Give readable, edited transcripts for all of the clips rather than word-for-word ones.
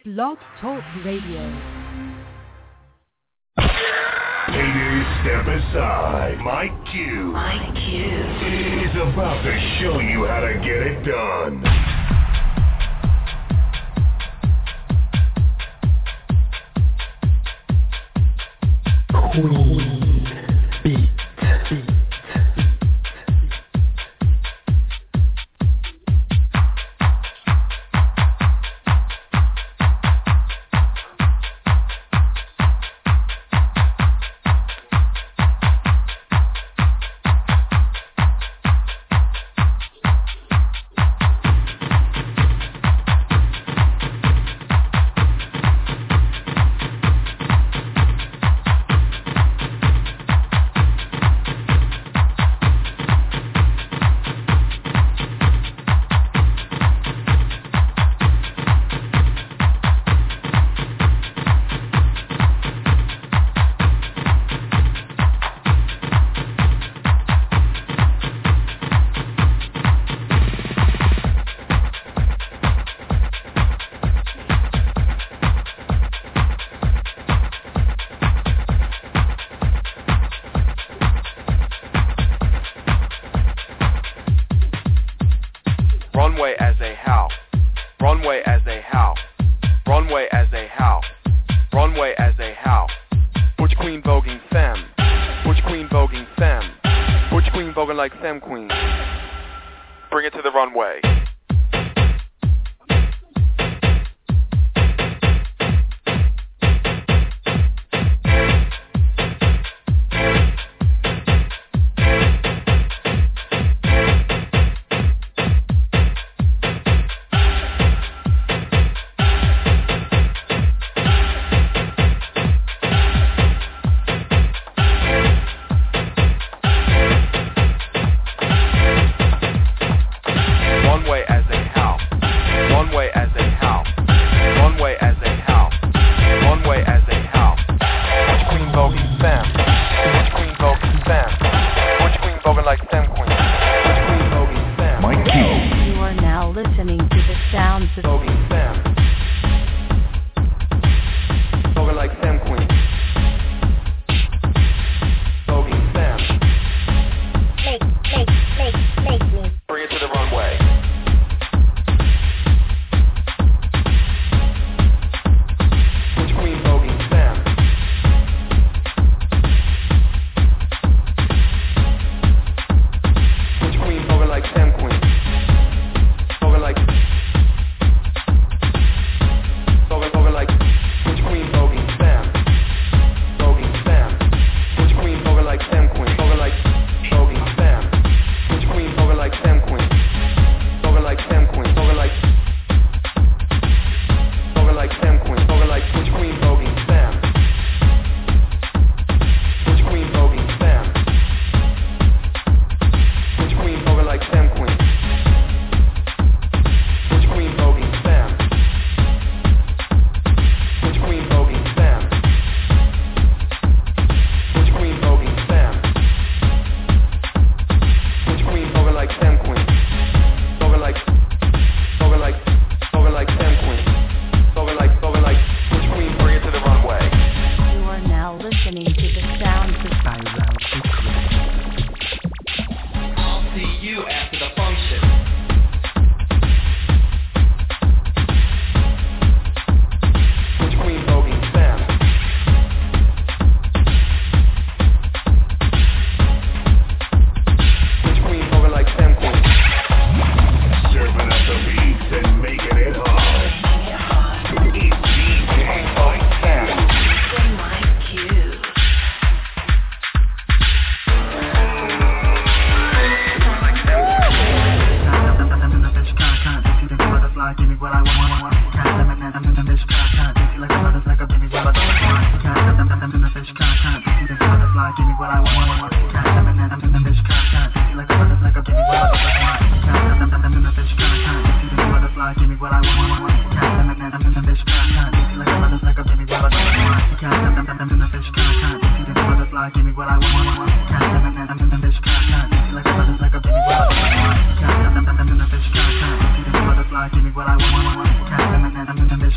Blog Talk Radio. Haters, step aside. Mike Q is about to show you how to get it done. Queen Beat. Runway as they howl, runway as they howl, runway as they howl, runway as they howl. Butch Queen voguing femme, Butch Queen voguing femme, Butch Queen voguing like femme queen. Bring it to the runway. Give me what I want.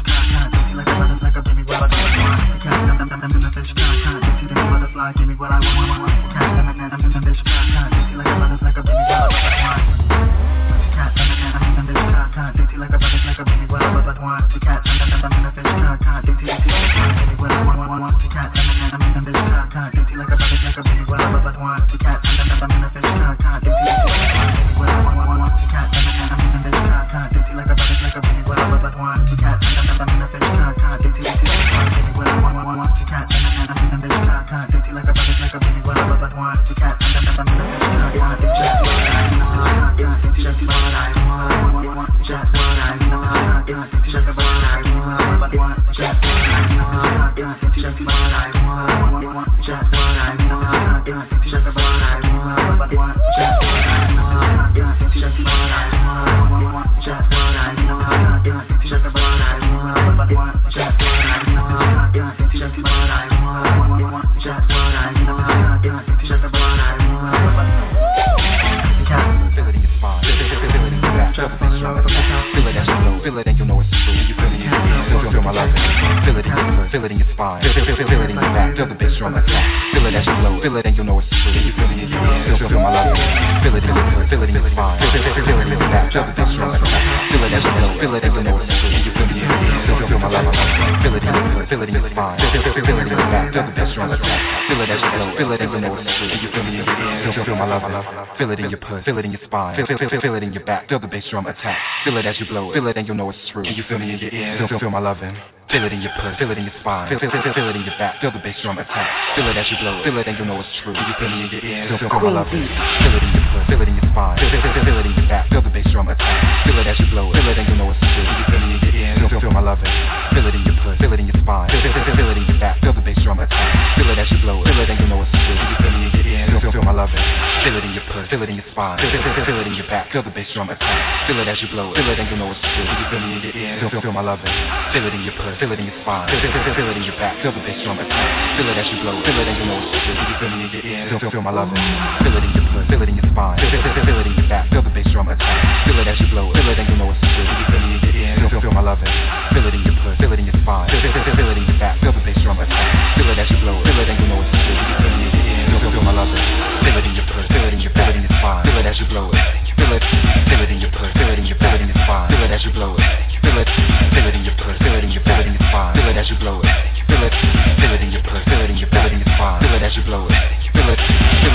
Drum attack. Feel it as you blow it. Feel it and you know it's true. Can you feel me in your ear? Feel my loving. Feel it in your puss. Feel it in your spine. Feel it in your back. Feel the bass drum attack. Feel it as you blow it. Feel it and you know it's true. Can you feel me in your ear? Feel my loving. Feel it in your puss. Feel it in your spine. Feel it in your back. Feel the bass drum attack. Feel it as you blow it. Feel it and you know it's true. Can you feel me in your ear? Feel my loving. Feel it in your puss. Feel it in your spine. Feel it in your back. Feel the bass drum attack. Feel it as you blow it. Feel it and you know it's true. Can you feel me in your ear? Feel my loving. Feel it in your puss. Feel it in your spine. Feel it in your back. Feel the bass drum attack. Feel it as you blow it. Feel it and you know it's true. Can you feel me in your ear? Feel my loving. Feel it in your puss. Feel it in your spine. Feel it in your back. Feel the bass drum attack. Feel it as you blow it. Feel it and you know it's true. Can you feel me in your ear? Feel my loving. Feel it in your puss. Feel it in your spine. Feel it in your back. Feel the bass drum attack. Feel it as you blow it. Feel it and you know it's true. Can you feel me in your ear? Feel my loving. Feel it in your puss. Feel it in your spine. Feel it in your back. Feel the bass drum attack. Feel it as you blow it. Feel it and you know it's true. Can you feel me in your ear? Feel my loving. Feel it in your puss. Feel it in your back. Feel it in your spine. Feel it as you blow it. Feel it in your puss. Feel it in your spine. Feel it as you blow it. Feel it in your puss. Feel it in your spine. Feel it as you blow it. Feel it in your puss. Feel it in your spine. Feel it as you blow it. Feel it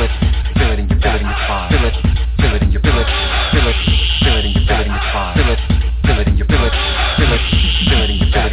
in your spine. Feel it in your spine. Feel it in your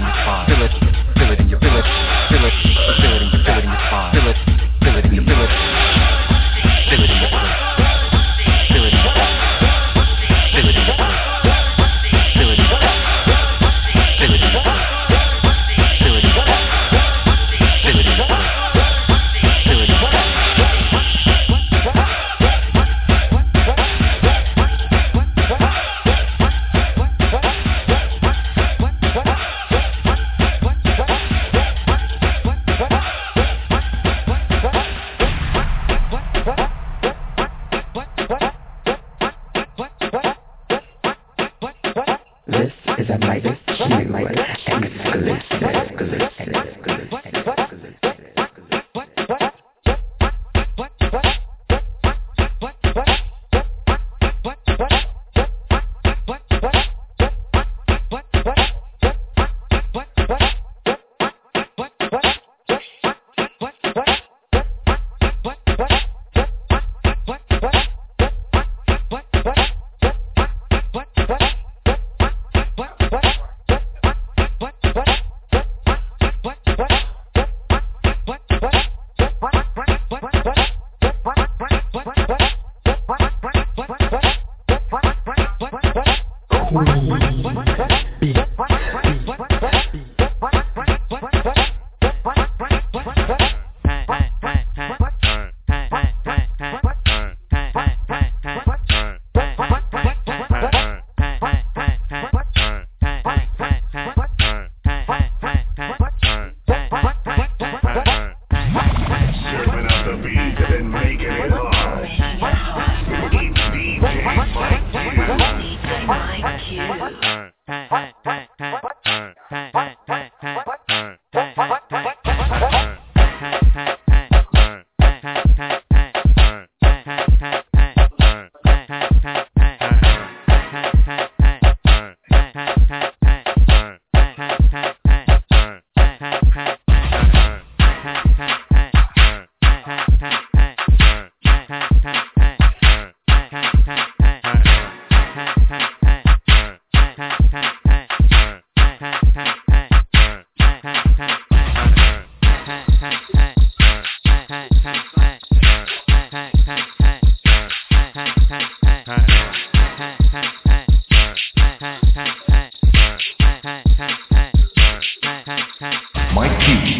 Mike Q.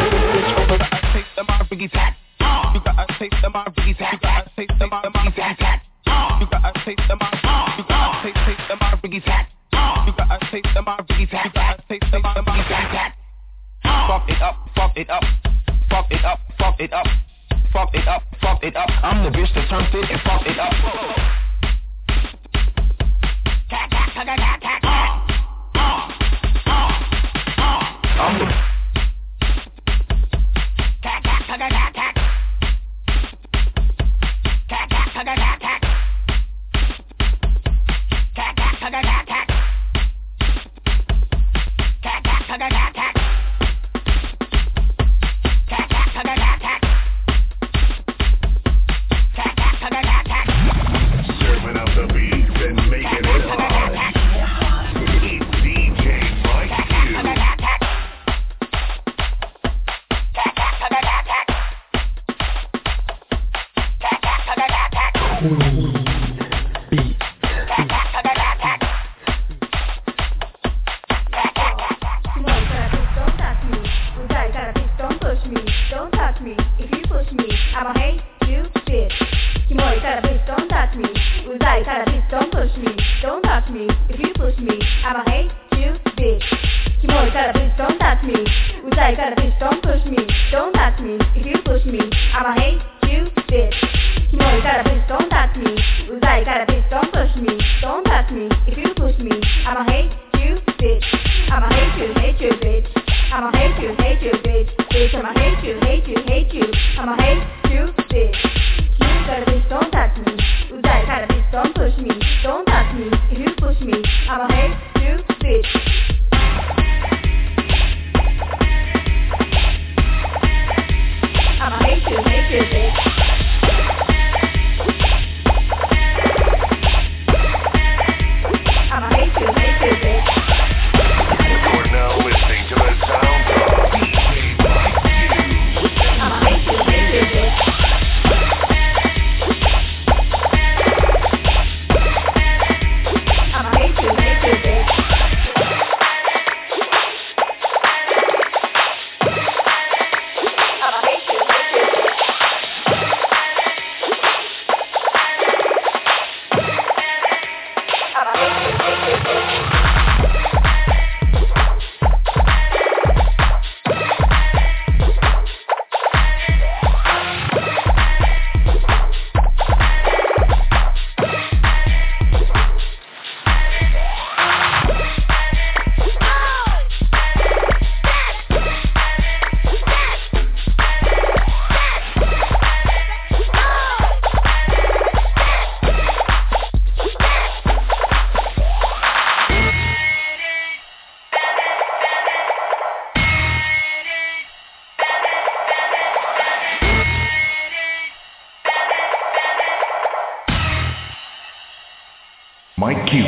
bitch over. You got a taste of my Ricky Tack. You got a taste of my Ricky Tack. You got a taste of my Ricky Tack. You got a taste of my. You got a taste of my Ricky Tack. You got a taste of my Ricky Tack. You got a taste of my Ricky Tack. Fuck it up, fuck it up, fuck it up, fuck it up, fuck it up, fuck it up. I'm the bitch that turned it and fuck it up. I'm the I'ma hate you, bitch. Kimori kara bitch, don't touch me. Uzai kara bitch, don't push me. Don't touch me if you push me. I'ma hate you, bitch. Kimori kara bitch, don't touch me. Uzai kara bitch, don't push me. Don't touch me if you push me. I'ma hate you, bitch. Kimori kara bitch, don't touch me. Uzai kara bitch, don't push me. Don't touch me if you push me. I'ma hate you, bitch. I'ma hate you, bitch. I'ma hate you, bitch. Bitch, I'ma hate you, I'ma hate you, bitch. You got a bitch, don't touch me. Uzai got a bitch, don't push me. Don't touch me if you push me. I'ma hate you, bitch. I'ma hate you, bitch. I'ma hate you, bitch. You're now listening to the sounds of DJ Mike Q. I'ma hate you, bitch. I'ma hate you, bitch. I'ma hate you, bitch. I'ma hate you, bitch. Mike Q.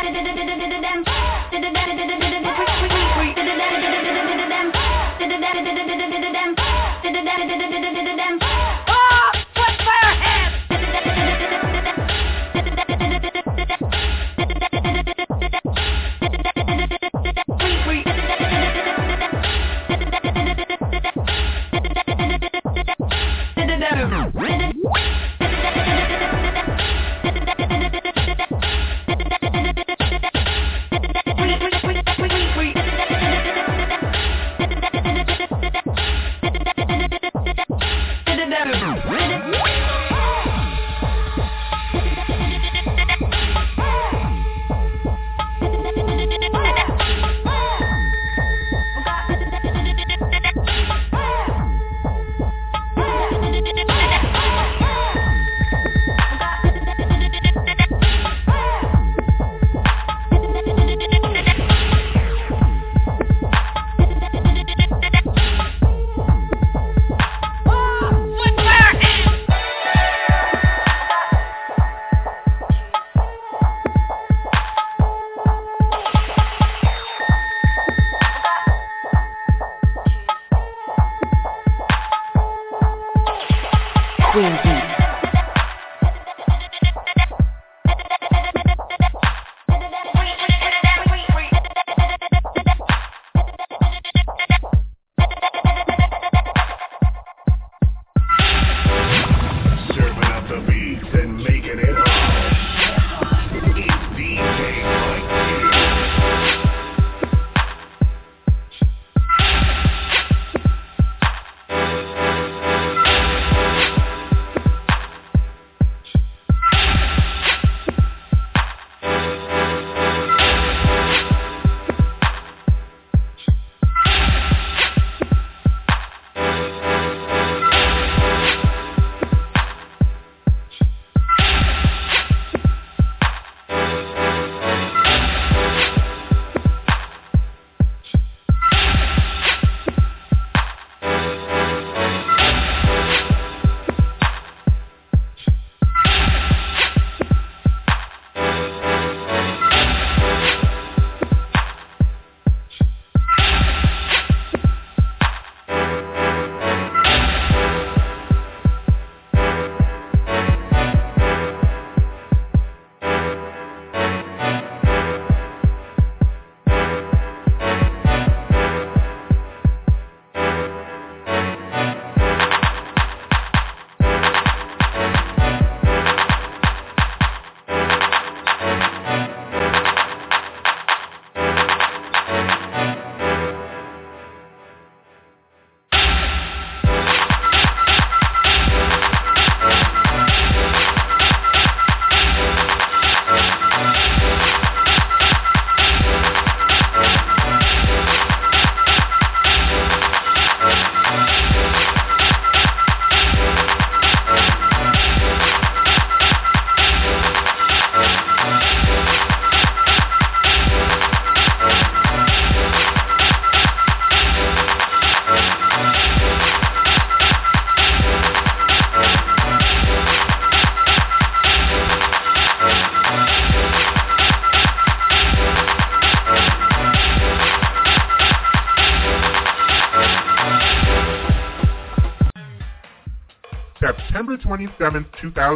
September 27,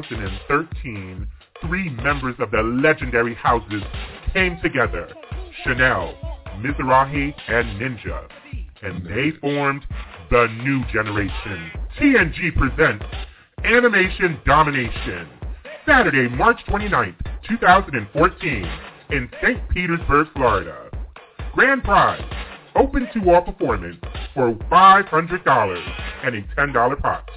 2013, three members of the legendary houses came together, Chanel, Mizrahi, and Ninja, and they formed the new generation. TNG presents Animation Domination, Saturday, March 29th, 2014, in St. Petersburg, Florida. Grand prize, open to all performance for $500 and a $10 pot.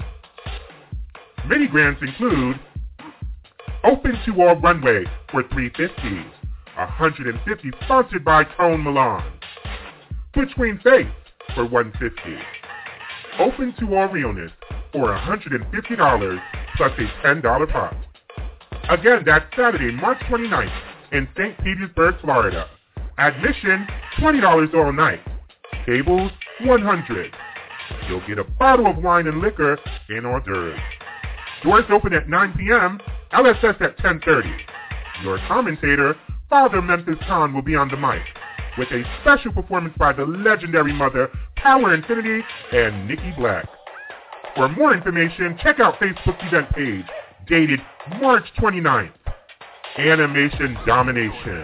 Mini grants include open to all runway for $350, $150 sponsored by Tone Milan. Between Face for $150. Open to all realness for $150 plus a $10 pot. Again, that's Saturday, March 29th in St. Petersburg, Florida. Admission, $20 all night. Tables, $100. You'll get a bottle of wine and liquor and hors d'oeuvres. Doors open at 9 p.m., LSS at 10:30. Your commentator, Father Memphis Khan will be on the mic, with a special performance by the legendary mother, Power Infinity, and Nikki Black. For more information, check out Facebook's event page, dated March 29th. Animation Domination.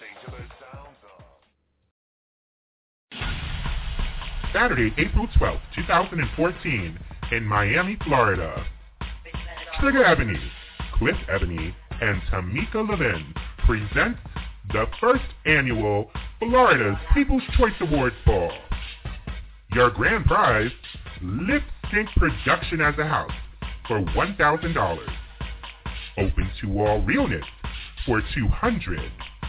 Saturday, April 12th, 2014, in Miami, Florida. Trigger Ebony, Cliff Ebony, and Tamika Levin present the first annual Florida's People's Choice Awards Ball. Your grand prize, Lip Sync Production as a House for $1,000. Open to all realness for $200.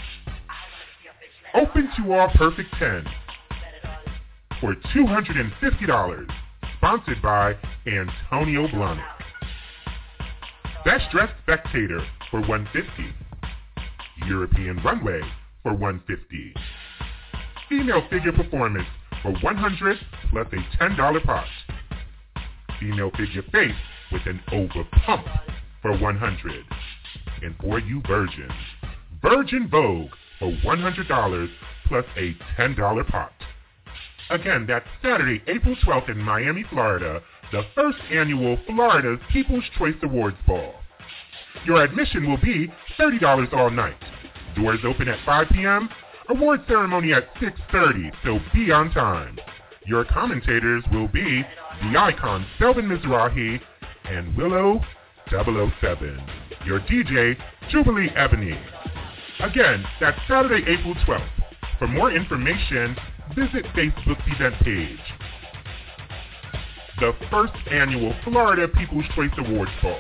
Open to all perfect 10 for $250. Sponsored by Antonio Blahnik. Best Dressed Spectator for $150. European Runway for $150. Female Figure Performance for $100 plus a $10 pot. Female Figure Face with an over pump for $100. And for you virgins, Virgin Vogue for $100 plus a $10 pot. Again, that's Saturday, April 12th in Miami, Florida, the first annual Florida's People's Choice Awards Ball. Your admission will be $30 all night. Doors open at 5 p.m., award ceremony at 6:30, so be on time. Your commentators will be the icon Selvin Mizrahi and Willow 007. Your DJ, Jubilee Ebony. Again, that's Saturday, April 12th. For more information, visit Facebook's event page. The first annual Florida People's Choice Awards Ball.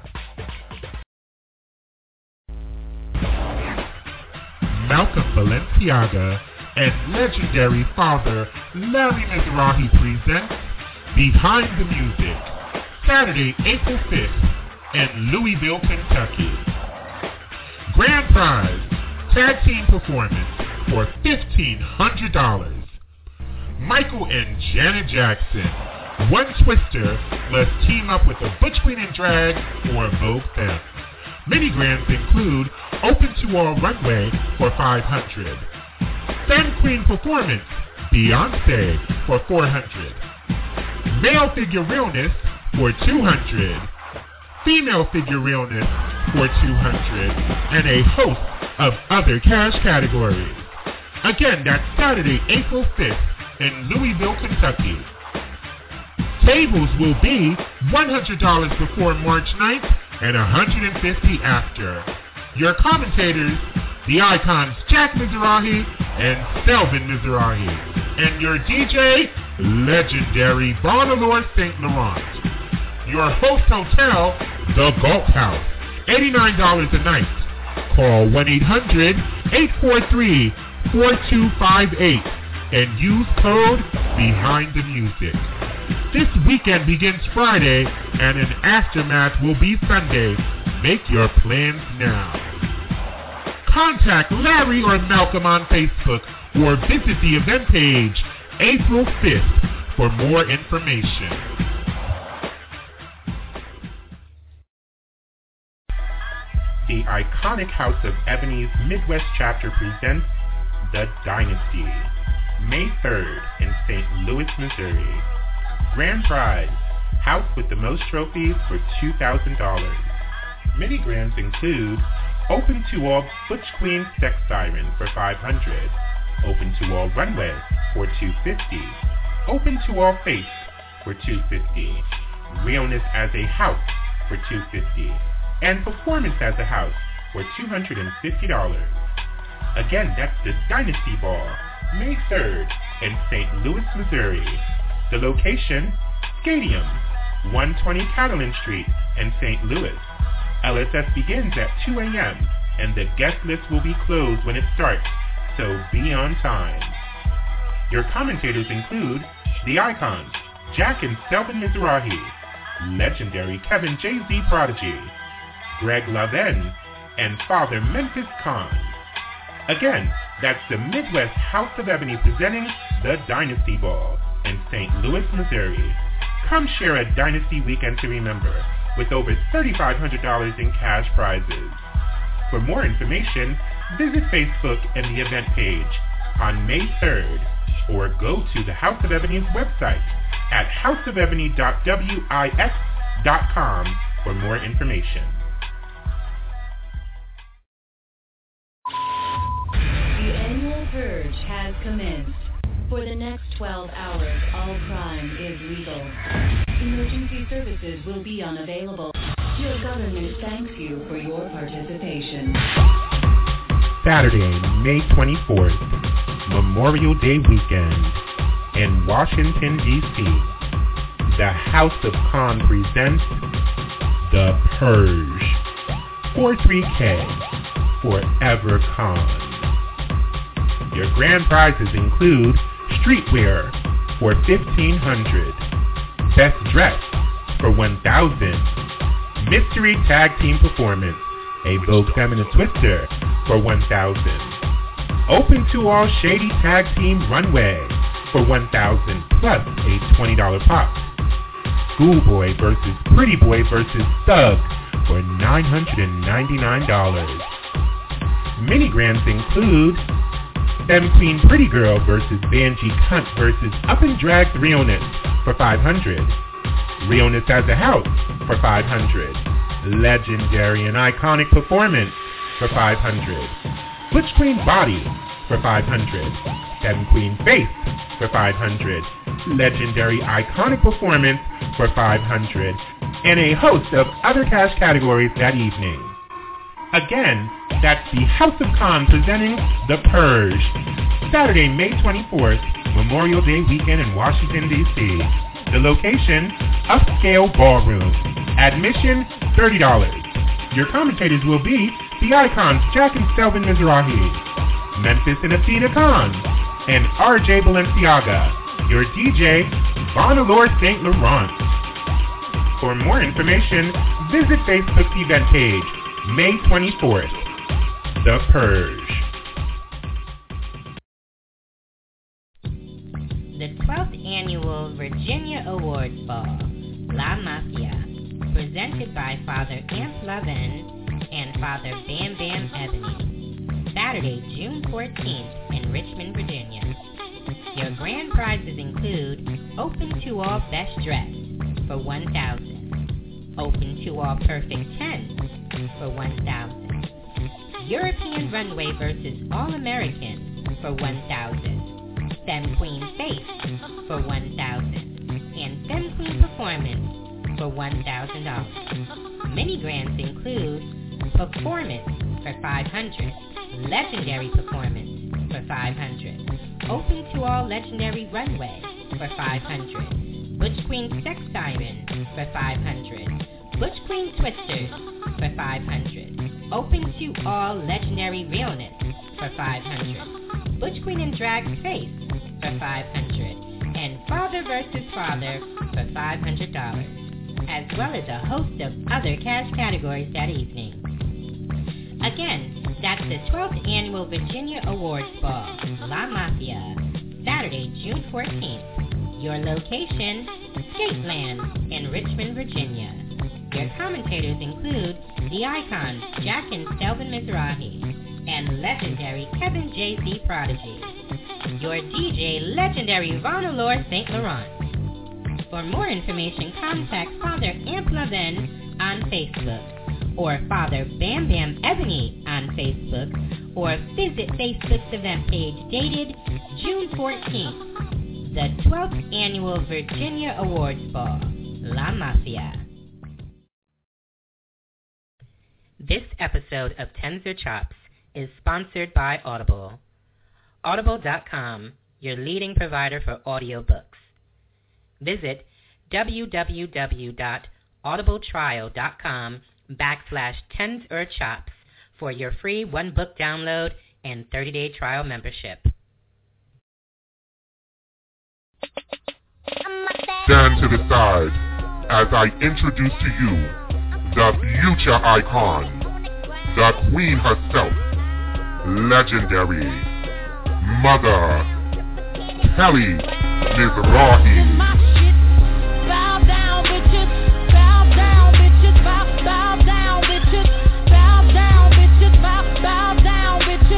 Malcolm Balenciaga and legendary father Larry Mizrahi presents Behind the Music, Saturday, April 5th in Louisville, Kentucky. Grand prize, tag team performance for $1,500. Michael and Janet Jackson, One Twister, let's team up with a Butch Queen in Drag or Vogue Femme. Mini grands include Open to All Runway for $500. Femme Queen Performance, Beyonce for $400. Male Figure Realness for $200. Female Figure Realness for $200. And a host of other cash categories. Again, that's Saturday, April 5th in Louisville, Kentucky. Tables will be $100 before March 9th and $150 after. Your commentators, the icons Jack Mizrahi and Selvin Mizrahi. And your DJ, legendary Bonalore St. Laurent. Your host hotel, The Galt House, $89 a night. Call 1-800-843-4258 and use code Behind the Music. This weekend begins Friday, and an aftermath will be Sunday. Make your plans now. Contact Larry or Malcolm on Facebook or visit the event page April 5th for more information. The iconic House of Ebony's Midwest chapter presents The Dynasty, May 3rd in St. Louis, Missouri. Grand prize, house with the most trophies for $2,000. Mini grands include Open to All Butch Queen Sex Siren for $500. Open to All Runway for $250. Open to All Face for $250. Realness as a House for $250. And Performance as a House for $250. Again, that's the Dynasty Ball, May 3rd in St. Louis, Missouri. The location, Stadium, 120 Catalan Street in St. Louis. LSS begins at 2 a.m. and the guest list will be closed when it starts, so be on time. Your commentators include the icons, Jack and Selvin Mizrahi, legendary Kevin Jay-Z Prodigy, Greg Lavin, and Father Memphis Khan. Again, that's the Midwest House of Ebony presenting the Dynasty Ball in St. Louis, Missouri. Come share a Dynasty weekend to remember with over $3,500 in cash prizes. For more information, visit Facebook and the event page on May 3rd, or go to the House of Ebony's website at houseofebony.wix.com for more information. The annual purge has commenced. For the next 12 hours, all crime is legal. Emergency services will be unavailable. Your government thanks you for your participation. Saturday, May 24th, Memorial Day weekend, in Washington, D.C., the House of Con presents The Purge. 43K, Forever Con. Your grand prizes include streetwear for $1,500, best dress for $1,000, mystery tag team performance, a Vogue Feminine Twister for $1,000, open to all shady tag team runway for $1,000 plus a $20 pop, Schoolboy versus Pretty Boy versus Thug for $999. Mini grands include Femme Queen Pretty Girl versus Banji Cunt versus Up and Dragged Realness for $500. Realness as a House for $500. Legendary and Iconic Performance for $500. Butch Queen Body for $500. Femme Queen Face for $500. Legendary Iconic Performance for $500. And a host of other cash categories that evening. Again, that's the House of Con presenting The Purge. Saturday, May 24th, Memorial Day weekend in Washington, D.C. The location, Upscale Ballroom. Admission, $30. Your commentators will be the icons Jack and Selvin Mizrahi, Memphis and Athena Khan, and R.J. Balenciaga. Your DJ, Bonalore St. Laurent. For more information, visit Facebook's event page, May 24th, The Purge. The 12th Annual Virginia Awards Ball, La Mafia, presented by Father Amp Lovin and Father Bam Bam Ebony. Saturday, June 14th in Richmond, Virginia. Your grand prizes include Open to All Best Dress for $1,000, Open to All Perfect 10 for $1,000, European Runway versus All American for $1,000, Femme Queen Face for $1,000, and Femme Queen Performance for $1,000. Mini grants include Performance for $500, Legendary Performance for $500, Open to All Legendary Runway for $500, Butch Queen Sex Siren for $500, Butch Queen Twisters for $500, Open to All Legendary Realness for $500, Butch Queen and Drag Face for $500, and Father vs. Father for $500, as well as a host of other cash categories that evening. Again, that's the 12th Annual Virginia Awards Ball, La Mafia, Saturday, June 14th. Your location, Skateland in Richmond, Virginia. Your commentators include the icons Jack and Selvin Mizrahi and legendary Kevin J.C. Prodigy. Your DJ, legendary Vonalore St. Laurent. For more information, contact Father Amp Lovin on Facebook, or Father Bam Bam Ebony on Facebook, or visit Facebook's event page dated June 14th, the 12th Annual Virginia Awards Ball, La Mafia. This episode of Tens or Chops is sponsored by Audible. Audible.com, your leading provider for audiobooks. Visit www.audibletrial.com/tensorchops for your free 1-book download and 30-day trial membership. Stand to the side as I introduce to you the future icon, the queen herself, legendary Mother Kelly Mizrahi. Bow down, bitches. Bow down, bitches. Bow down, bitches. Bow down, bitches. Bow down, bitches.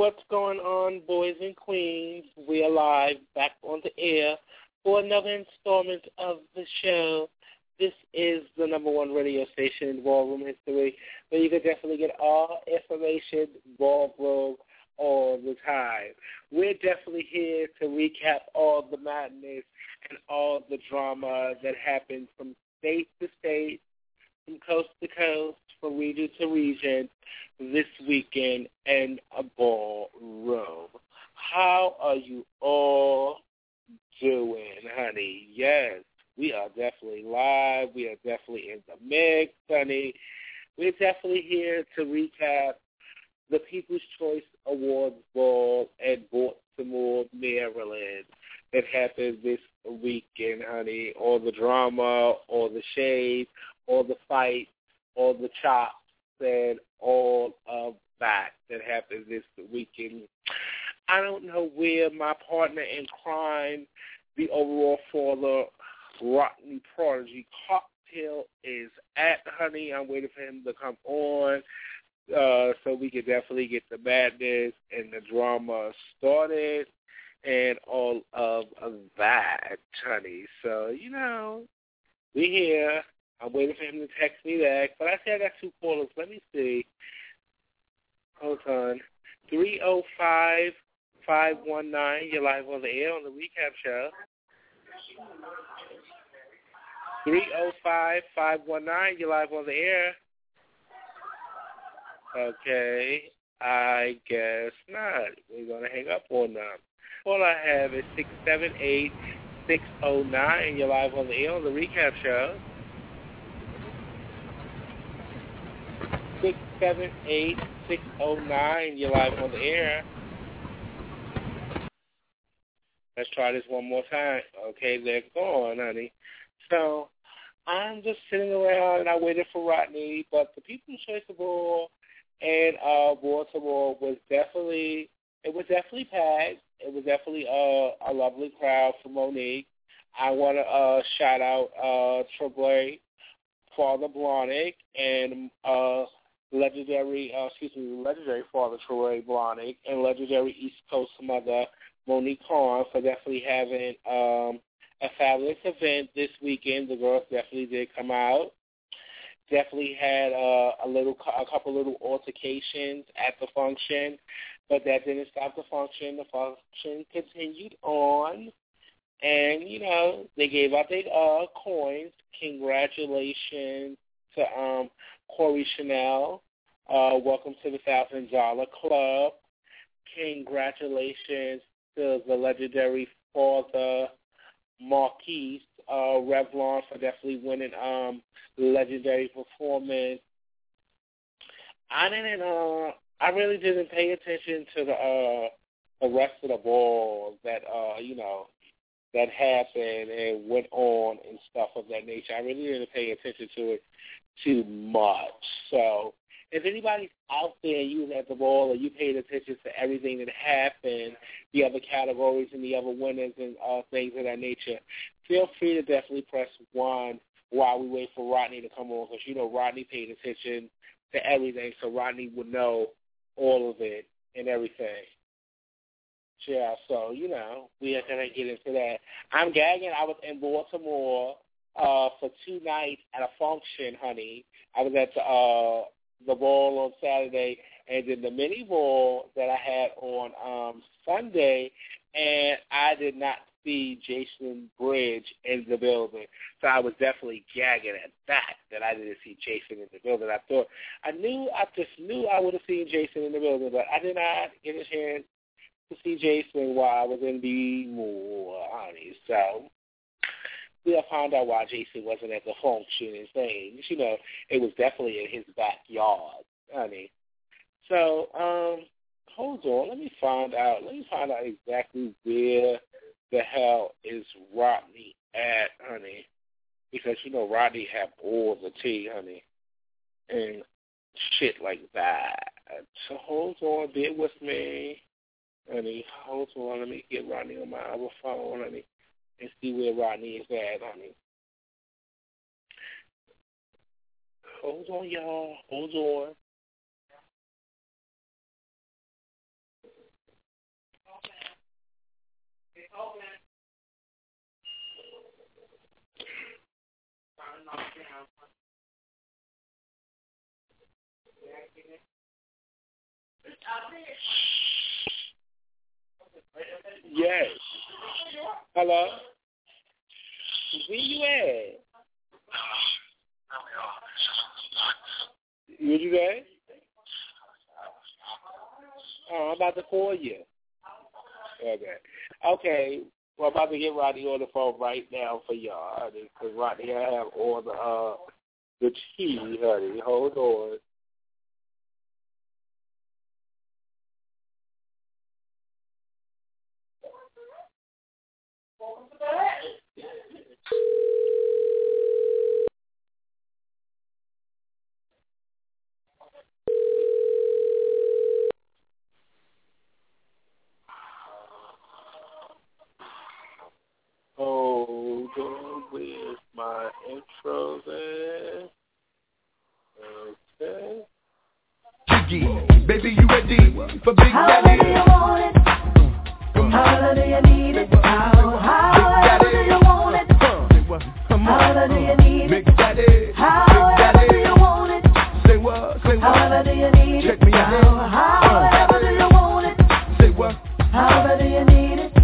What's going on, boys and queens? We are live, back on the air for another installment of the show. This is the number one radio station in ballroom history, where you can definitely get all information ballroom all the time. We're definitely here to recap all the madness and all the drama that happened from state to state, from coast to coast, from region to region this weekend in a ballroom. How are you all doing, honey? Yes, we are definitely live. We are definitely in the mix, honey. We're definitely here to recap the People's Choice Awards Ball in Baltimore, Maryland that happened this weekend, honey. All the drama, all the shade, all the fights, all the chops, and all of that happened this weekend. I don't know where my partner in crime, the overall father, Rodney Prodigy Cocktail, is at, honey. I'm waiting for him to come on so we can definitely get the madness and the drama started and all of that, honey. So, you know, we here. I'm waiting for him to text me back. But I said I got two callers. Let me see. Hold on. 305-519. You're live on the air on the recap show. 305-519. You're live on the air. Okay. I guess not. We're going to hang up on them. All I have is 678-609. You're live on the air on the recap show. 678-609. You're live on the air. Let's try this one more time. Okay, they're gone, honey. So I'm just sitting around and I waited for Rodney, but the People's Choice Award in Baltimore was definitely packed. It was definitely a lovely crowd for Monique. I want to shout out Trey, Father Blahnik, and legendary Father Troy Blahnik, and legendary East Coast mother Monique Kahn for definitely having a fabulous event this weekend. The girls definitely did come out. Definitely had a couple little altercations at the function, but that didn't stop the function. The function continued on, and you know they gave out their coins. Congratulations to Corey Chanel. Welcome to the $1,000 Club. Congratulations to the legendary Father Marquise Revlon for definitely winning legendary performance. I really didn't pay attention to the rest of the ball that that happened and went on and stuff of that nature. I really didn't pay attention to it too much. So if anybody's out there, you was at the ball or you paid attention to everything that happened, the other categories and the other winners and things of that nature, feel free to definitely press 1 while we wait for Rodney to come on, because, you know, Rodney paid attention to everything, so Rodney would know all of it and everything. Yeah, so, you know, we are going to get into that. I'm gagging. I was in Baltimore for 2 nights at a function, honey. I was at the ball on Saturday and then the mini ball that I had on Sunday, and I did not see Jason Bridge in the building. So I was definitely gagging at that I didn't see Jason in the building. I just knew I would have seen Jason in the building, but I did not get a chance to see Jason while I was in B-More, honey. So we'll find out why Jason wasn't at the function and things. You know, it was definitely in his backyard, honey. So, hold on. Let me find out exactly where the hell is Rodney at, honey. Because, you know, Rodney had all the tea, honey, and shit like that. So hold on. Bear with me, honey. Hold on. Let me get Rodney on my other phone, honey, and see where Rodney is at, honey. Hold on, y'all. Hold on. Yes. Hello? Where you at? Where you at? Oh, I'm about to call you. Okay. Well, I'm about to get Rodney on the phone right now for y'all, honey, because Rodney, I have all the tea, honey. Hold on. Hold on, where's my intro there? Okay. Jiggy, baby, you ready for Big Daddy? How do you want it? How do you need it? How do you want it? How do you need it? Big Daddy, how do you want it? Say what? Say what? How do you need it? Check me out. How do you want it? Say what? How do you need it?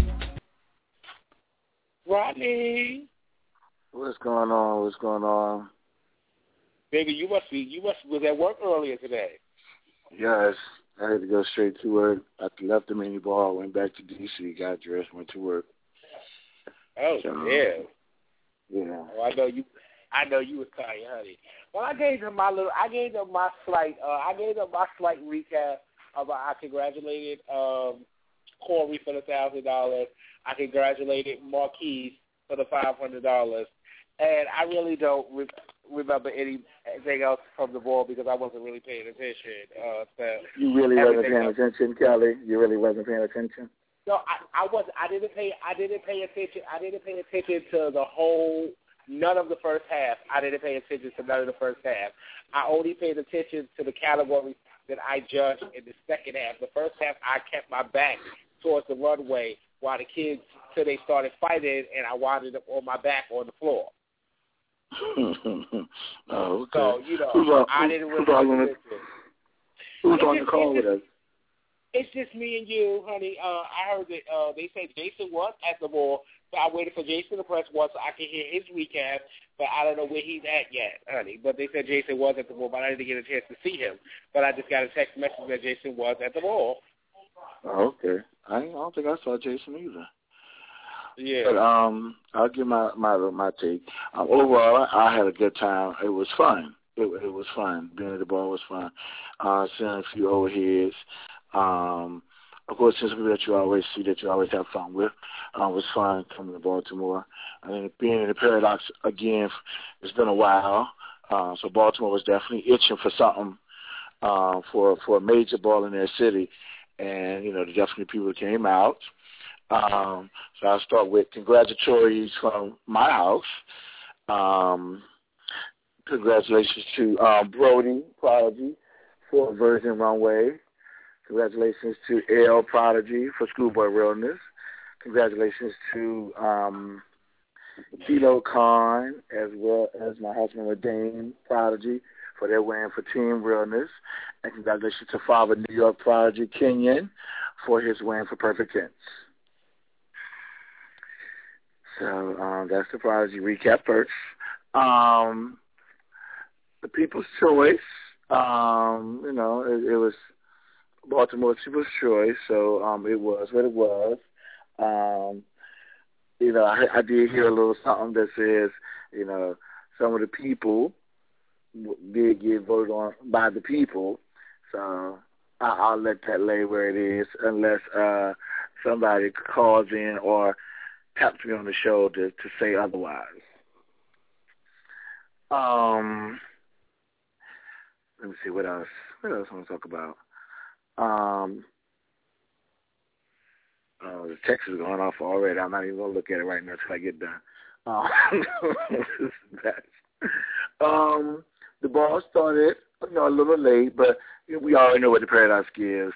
Rodney. What's going on? What's going on? Baby, you must was at work earlier today. Yes, I had to go straight to work. After left the mini bar, went back to DC, got dressed, went to work. Oh, so, yeah. Yeah. Oh, I know you was tired, honey. Well, I gave them my slight recap about I congratulated Corey for the $1,000. I congratulated Marquise for the $500, and I really don't remember anything else from the ball because I wasn't really paying attention. You really wasn't paying attention, Kelly? You really wasn't paying attention? No, I wasn't. I didn't pay attention. I didn't pay attention to the whole. None of the first half. I didn't pay attention to none of the first half. I only paid attention to the categories that I judged in the second half. The first half, I kept my back towards the runway while the kids, till they started fighting, and I wound up on my back on the floor. Oh, okay. So, I didn't really pay attention. Who's on the call with us? It's just me and you, honey. I heard that they said Jason was at the ball, so I waited for Jason to press one so I could hear his recap, but I don't know where he's at yet, honey. But they said Jason was at the ball, but I didn't get a chance to see him. But I just got a text message that Jason was at the ball. Oh, okay. I don't think I saw Jason either. Yeah. But I'll give my take. Overall, I had a good time. It was fun. It was fun. Being at the bar was fun. Seeing a few old heads. Of course, since people that you always see, that you always have fun with, it was fun coming to Baltimore. I mean, being in the Paradox again, it's been a while. So Baltimore was definitely itching for something for a major ball in their city, and definitely people came out. So I'll start with congratulatories from my house. Congratulations to Brody Prodigy for Virgin Runway. Congratulations to L Prodigy for Schoolboy Realness. Congratulations to Kilo Khan, as well as my husband Dame Prodigy for their win for Team Realness. And congratulations to Father New York Prodigy Kenyon for his win for Perfect Tense. So that's the Prodigy recap first. The People's Choice, it was Baltimore People's Choice, so it was what it was. I did hear a little something that says, some of the people did get voted on by the people, so I'll let that lay where it is unless somebody calls in or taps me on the shoulder to say otherwise. Let me see, what else I want to talk about? The text is going off already. I'm not even going to look at it right now until I get done. The ball started, a little late, but we already know what the Paradox is.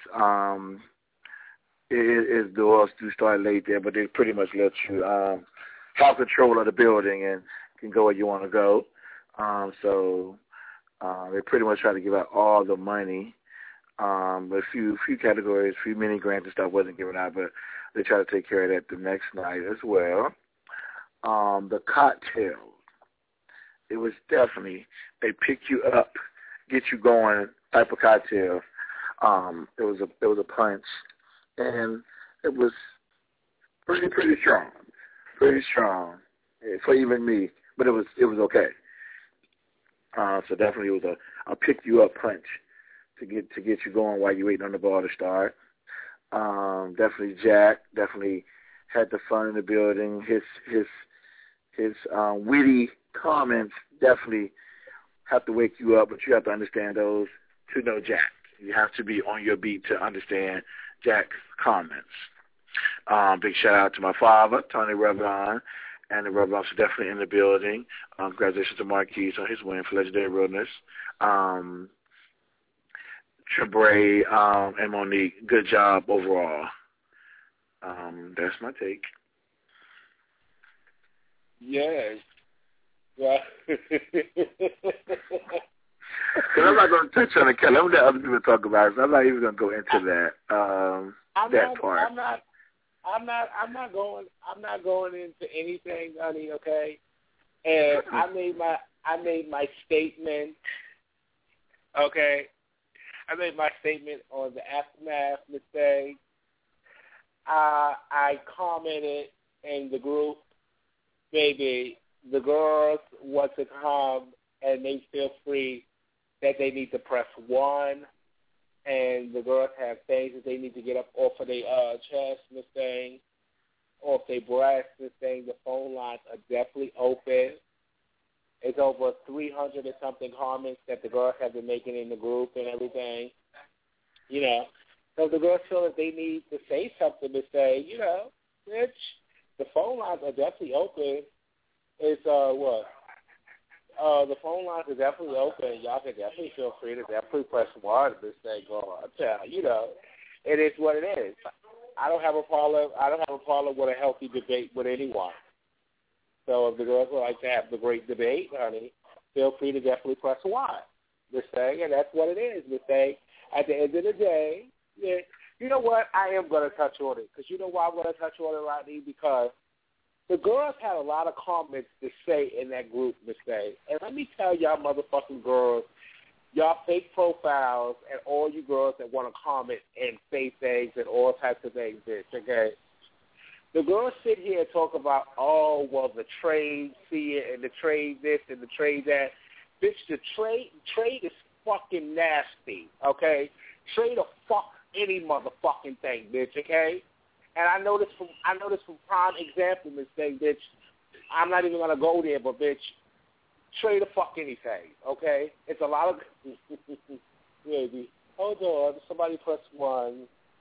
The doors do start late there, but they pretty much let you have control of the building and can go where you want to go. So they pretty much try to give out all the money. But a few categories, a few mini grants and stuff wasn't given out, but they try to take care of that the next night as well. The cocktail, it was definitely a pick you up, get you going type of cocktail. It was a punch, and it was pretty strong for even me, but it was okay. So definitely it was a pick you up punch to get you going while you're waiting on the ball to start. Definitely Jack definitely had the fun in the building. His witty comments definitely have to wake you up, but you have to understand those to know Jack. You have to be on your beat to understand Jack's comments. Big shout out to my father, Tony Revlon, and the Revlons are definitely in the building. Congratulations to Marquise on his win for Legendary Wilderness. Trebre and Monique, good job overall. That's my take. Yes. Well, I'm not going to touch on it, Kelly. I'm going to let other people talk about it. So I'm not even going to go into that part. I'm not going into anything, honey. Okay. And I made my statement. Okay. I made my statement on the aftermath mistake. I commented in the group, baby, the girls want to come and they feel free that they need to press 1, and the girls have things that they need to get up off of their chest, Miss Thing, off their breasts, Miss Thing. The phone lines are definitely open. It's over 300 and something comments that the girls have been making in the group and everything. You know, so the girls feel that they need to say something to say, you know, bitch, the phone lines are definitely open. It's, the phone lines are definitely open. Y'all can definitely feel free to definitely press 1 this thing going on. You know, it is what it is. I don't have a problem with a healthy debate with anyone. So if the girls would like to have the great debate, honey, feel free to definitely press 1 this thing, and that's what it is this thing. At the end of the day, yeah, you know what? I am going to touch on it. Because you know why I'm going to touch on it, Rodney? Because the girls had a lot of comments to say in that group, Miss Day. And let me tell y'all motherfucking girls, y'all fake profiles and all you girls that want to comment and say things and all types of things, bitch, okay? The girls sit here and talk about, oh, well, the trade, see it, and the trade this and the trade that. Bitch, the trade is fucking nasty, okay? Trade a fuck any motherfucking thing, bitch, okay? And I know this from prime example, Miss Thing, bitch. I'm not even gonna go there, but bitch, trade a fuck anything, okay? It's a lot of baby. Hold on, somebody press 1.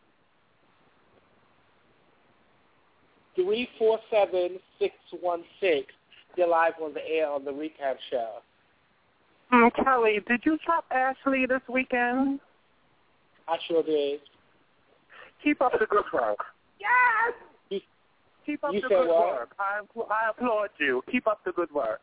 347-616. You're live on the air on the recap show. Kelly, did you shop Ashley this weekend? I sure did. Keep up the good work. Yes! Keep up the good work. I applaud you. Keep up the good work.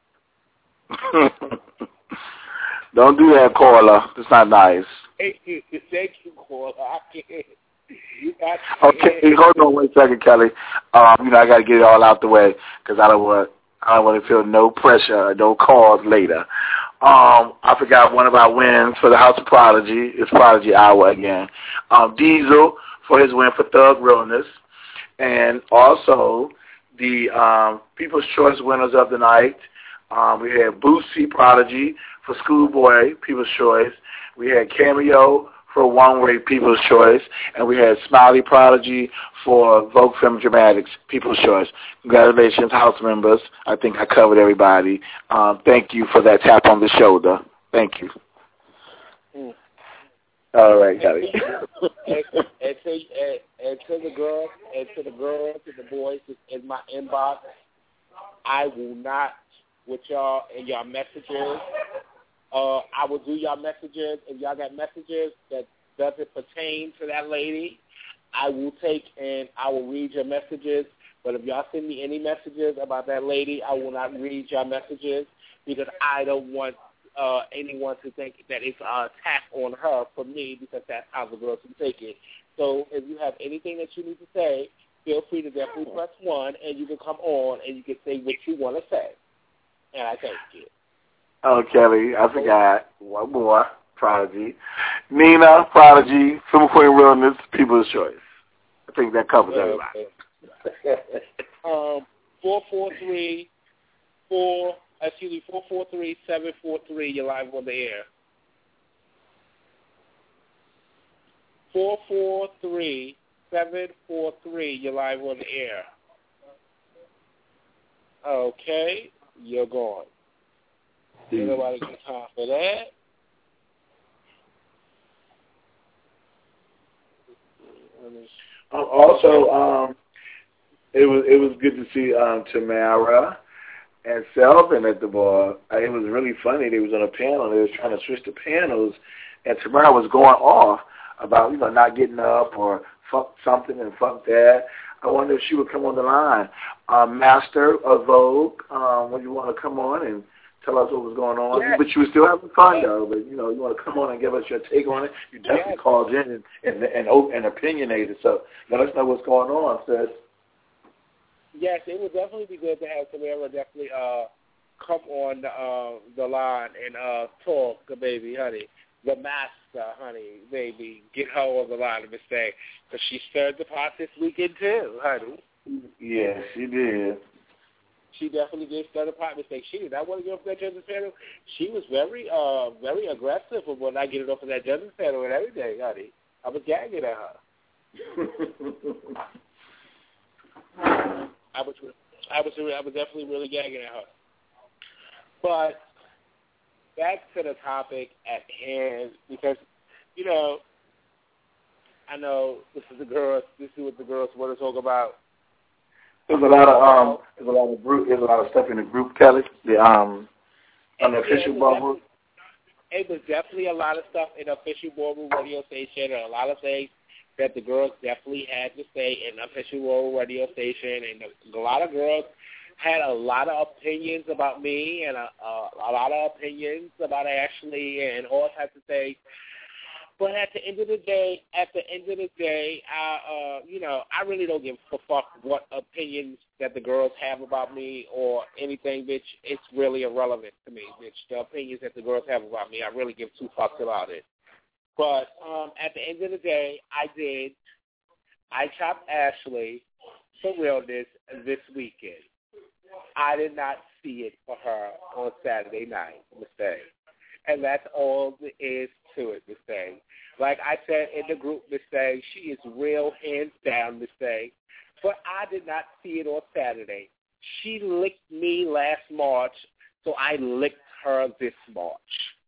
Don't do that, Carla. It's not nice. Thank you, Carla. I can't. Okay, hold on 1 second, Kelly. I got to get it all out the way because I don't want to feel no pressure, no calls later. I forgot one of our wins for the House of Prodigy. It's Prodigy Hour again. Diesel for his win for Thug Realness. And also the People's Choice winners of the night. We had Boosie Prodigy for Schoolboy People's Choice. We had Cameo for One Way People's Choice, and we had Smiley Prodigy for Vogue Film Dramatics People's Choice. Congratulations, House members. I think I covered everybody. Thank you for that tap on the shoulder. Thank you. All right, Kelly. and to the girls, and the boys in my inbox, I will not with y'all in y'all messages. I will do y'all messages. If y'all got messages that doesn't pertain to that lady, I will take and I will read your messages. But if y'all send me any messages about that lady, I will not read y'all messages because I don't want anyone to think that it's an attack on her from me, because that's how the girls can take it. So if you have anything that you need to say, feel free to definitely press 1, and you can come on and you can say what you want to say. And I thank you. Oh, Kelly, I forgot. One more. Prodigy. Nina, Prodigy, Super Queen Realness, People's Choice. I think that covers everybody. 443-743, you're live on the air. 443-743, you're live on the air. Okay, you're gone. Ain't nobody got time for that. Also, it was good to see Tamara and Selvin at the bar. It was really funny. They was on a panel. They was trying to switch the panels, and Tamara was going off about not getting up or fuck something and fuck that. I wonder if she would come on the line. Master of Vogue, when you want to come on and tell us what was going on. Yes. But you were still having fun, though. But, you want to come on and give us your take on it. You definitely called in and opinionated. So let us know what's going on, sis. Yes, it would definitely be good to have Tamara definitely come on the line and talk, baby, honey. The master, honey, baby. Get her on the line to mistake. Because she stirred the pot this weekend, too, honey. Yes, she did. She definitely did stir the pot mistake. She did not want to get off that judges panel. She was very aggressive when I get it off of that judges panel and everything, honey. I was gagging at her. I was definitely really gagging at her. But back to the topic at hand, because I know this is what the girls want to talk about. There's a lot of stuff in the group, Kelly. The unofficial ballroom. It was definitely a lot of stuff in the official ballroom radio station, and a lot of things that the girls definitely had to say in the official ballroom radio station, and a lot of girls had a lot of opinions about me and a lot of opinions about Ashley and all types of things. But at the end of the day, I really don't give a fuck what opinions that the girls have about me or anything, bitch. It's really irrelevant to me, bitch. The opinions that the girls have about me, I really give two fucks about it. But at the end of the day, I chopped Ashley for realness this weekend. I did not see it for her on Saturday night, mistake. And that's all there is to it, mistake. Like I said in the group, mistake, she is real hands down, mistake. But I did not see it on Saturday. She licked me last March, so I licked her this March.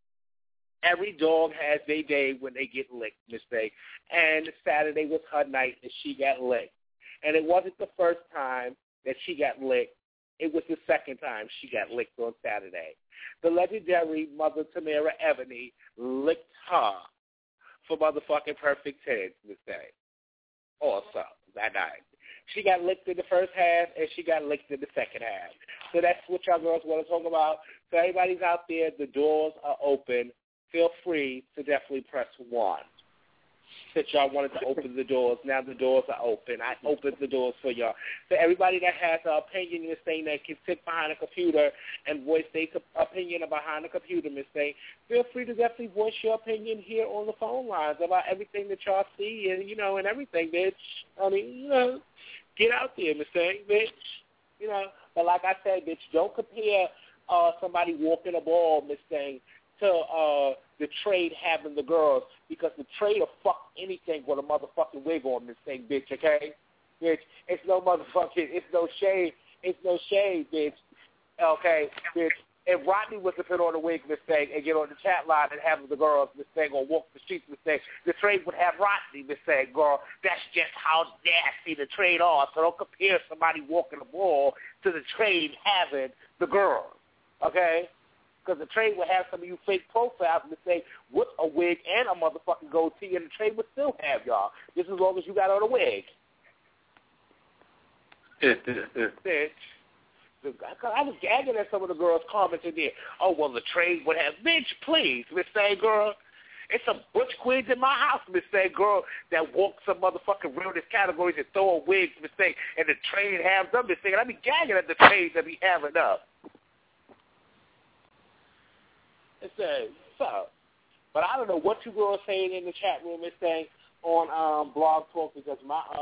Every dog has their day when they get licked, mistake. And Saturday was her night that she got licked. And it wasn't the first time that she got licked. It was the second time she got licked on Saturday. The legendary Mother Tamara Ebony licked her for motherfucking perfect 10, mistake. Also, that night. She got licked in the first half, and she got licked in the second half. So that's what y'all girls want to talk about. So everybody's out there, the doors are open. Feel free to definitely press 1. Since y'all wanted to open the doors, now the doors are open. I opened the doors for y'all. So everybody that has an opinion, Miss Thing, that can sit behind a computer and voice their opinion behind a computer, Miss Thing, feel free to definitely voice your opinion here on the phone lines about everything that y'all see and, and everything, bitch. I mean, get out there, Miss Thing, bitch. But like I said, bitch, don't compare somebody walking a ball, Miss Thing, to the trade having the girls, because the trade will fuck anything with a motherfucking wig on, this thing, bitch, okay? Bitch, it's no shade, bitch, okay? Bitch, if Rodney was to put on a wig, this thing, and get on the chat line and have the girls, this thing, or walk the streets, this thing, the trade would have Rodney, this thing, girl. That's just how nasty the trade are. So don't compare somebody walking the ball to the trade having the girls, okay? Because the trade would have some of you fake profiles and say, with a wig and a motherfucking goatee, and the trade would still have y'all. Just as long as you got on a wig. Bitch. I was gagging at some of the girls' comments in there. Oh, well, the trade would have, bitch, please, Miss Say Girl. It's some butch queens in my house, Miss Say Girl, that walk some motherfucking realness categories and throw a wigs, Miss Say, and the trade has them, Miss Say. And I be gagging at the trades that be having up. Miss Say, so. But I don't know what you girls saying in the chat room, Miss Say, on Blog Talk, because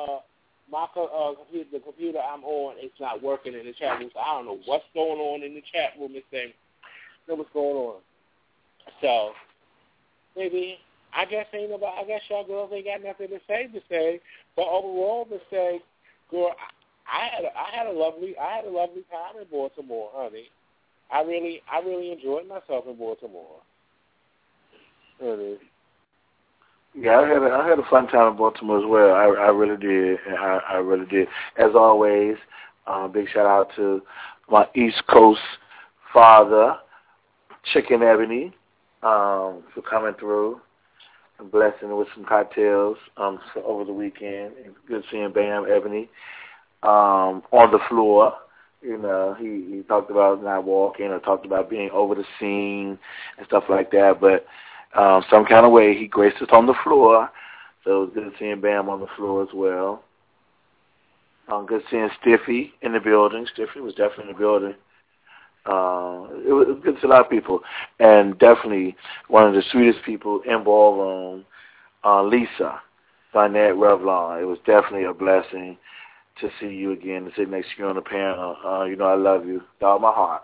the computer I'm on, it's not working in the chat room, so I don't know what's going on in the chat room, Miss Thing. Know what's going on. So, maybe, I guess y'all girls ain't got nothing to say. But overall, Miss Thing, girl, I had a lovely time in Baltimore, honey. I really enjoyed myself in Baltimore. Honey. Yeah, I had a fun time in Baltimore as well. I really did. I really did. As always, big shout out to my East Coast father, Chicken Ebony, for coming through and blessing with some cocktails over the weekend. Good seeing Bam Ebony on the floor. You know, he talked about not walking or talked about being over the scene and stuff like that, but some kind of way he graced us on the floor, so it was good seeing Bam on the floor as well. Good seeing Stiffy in the building. Stiffy was definitely in the building. It was good to see a lot of people, and definitely one of the sweetest people in ballroom, Lisa Barnett Revlon. It was definitely a blessing to see you again, to sit next to you on the panel. You know I love you with all my heart.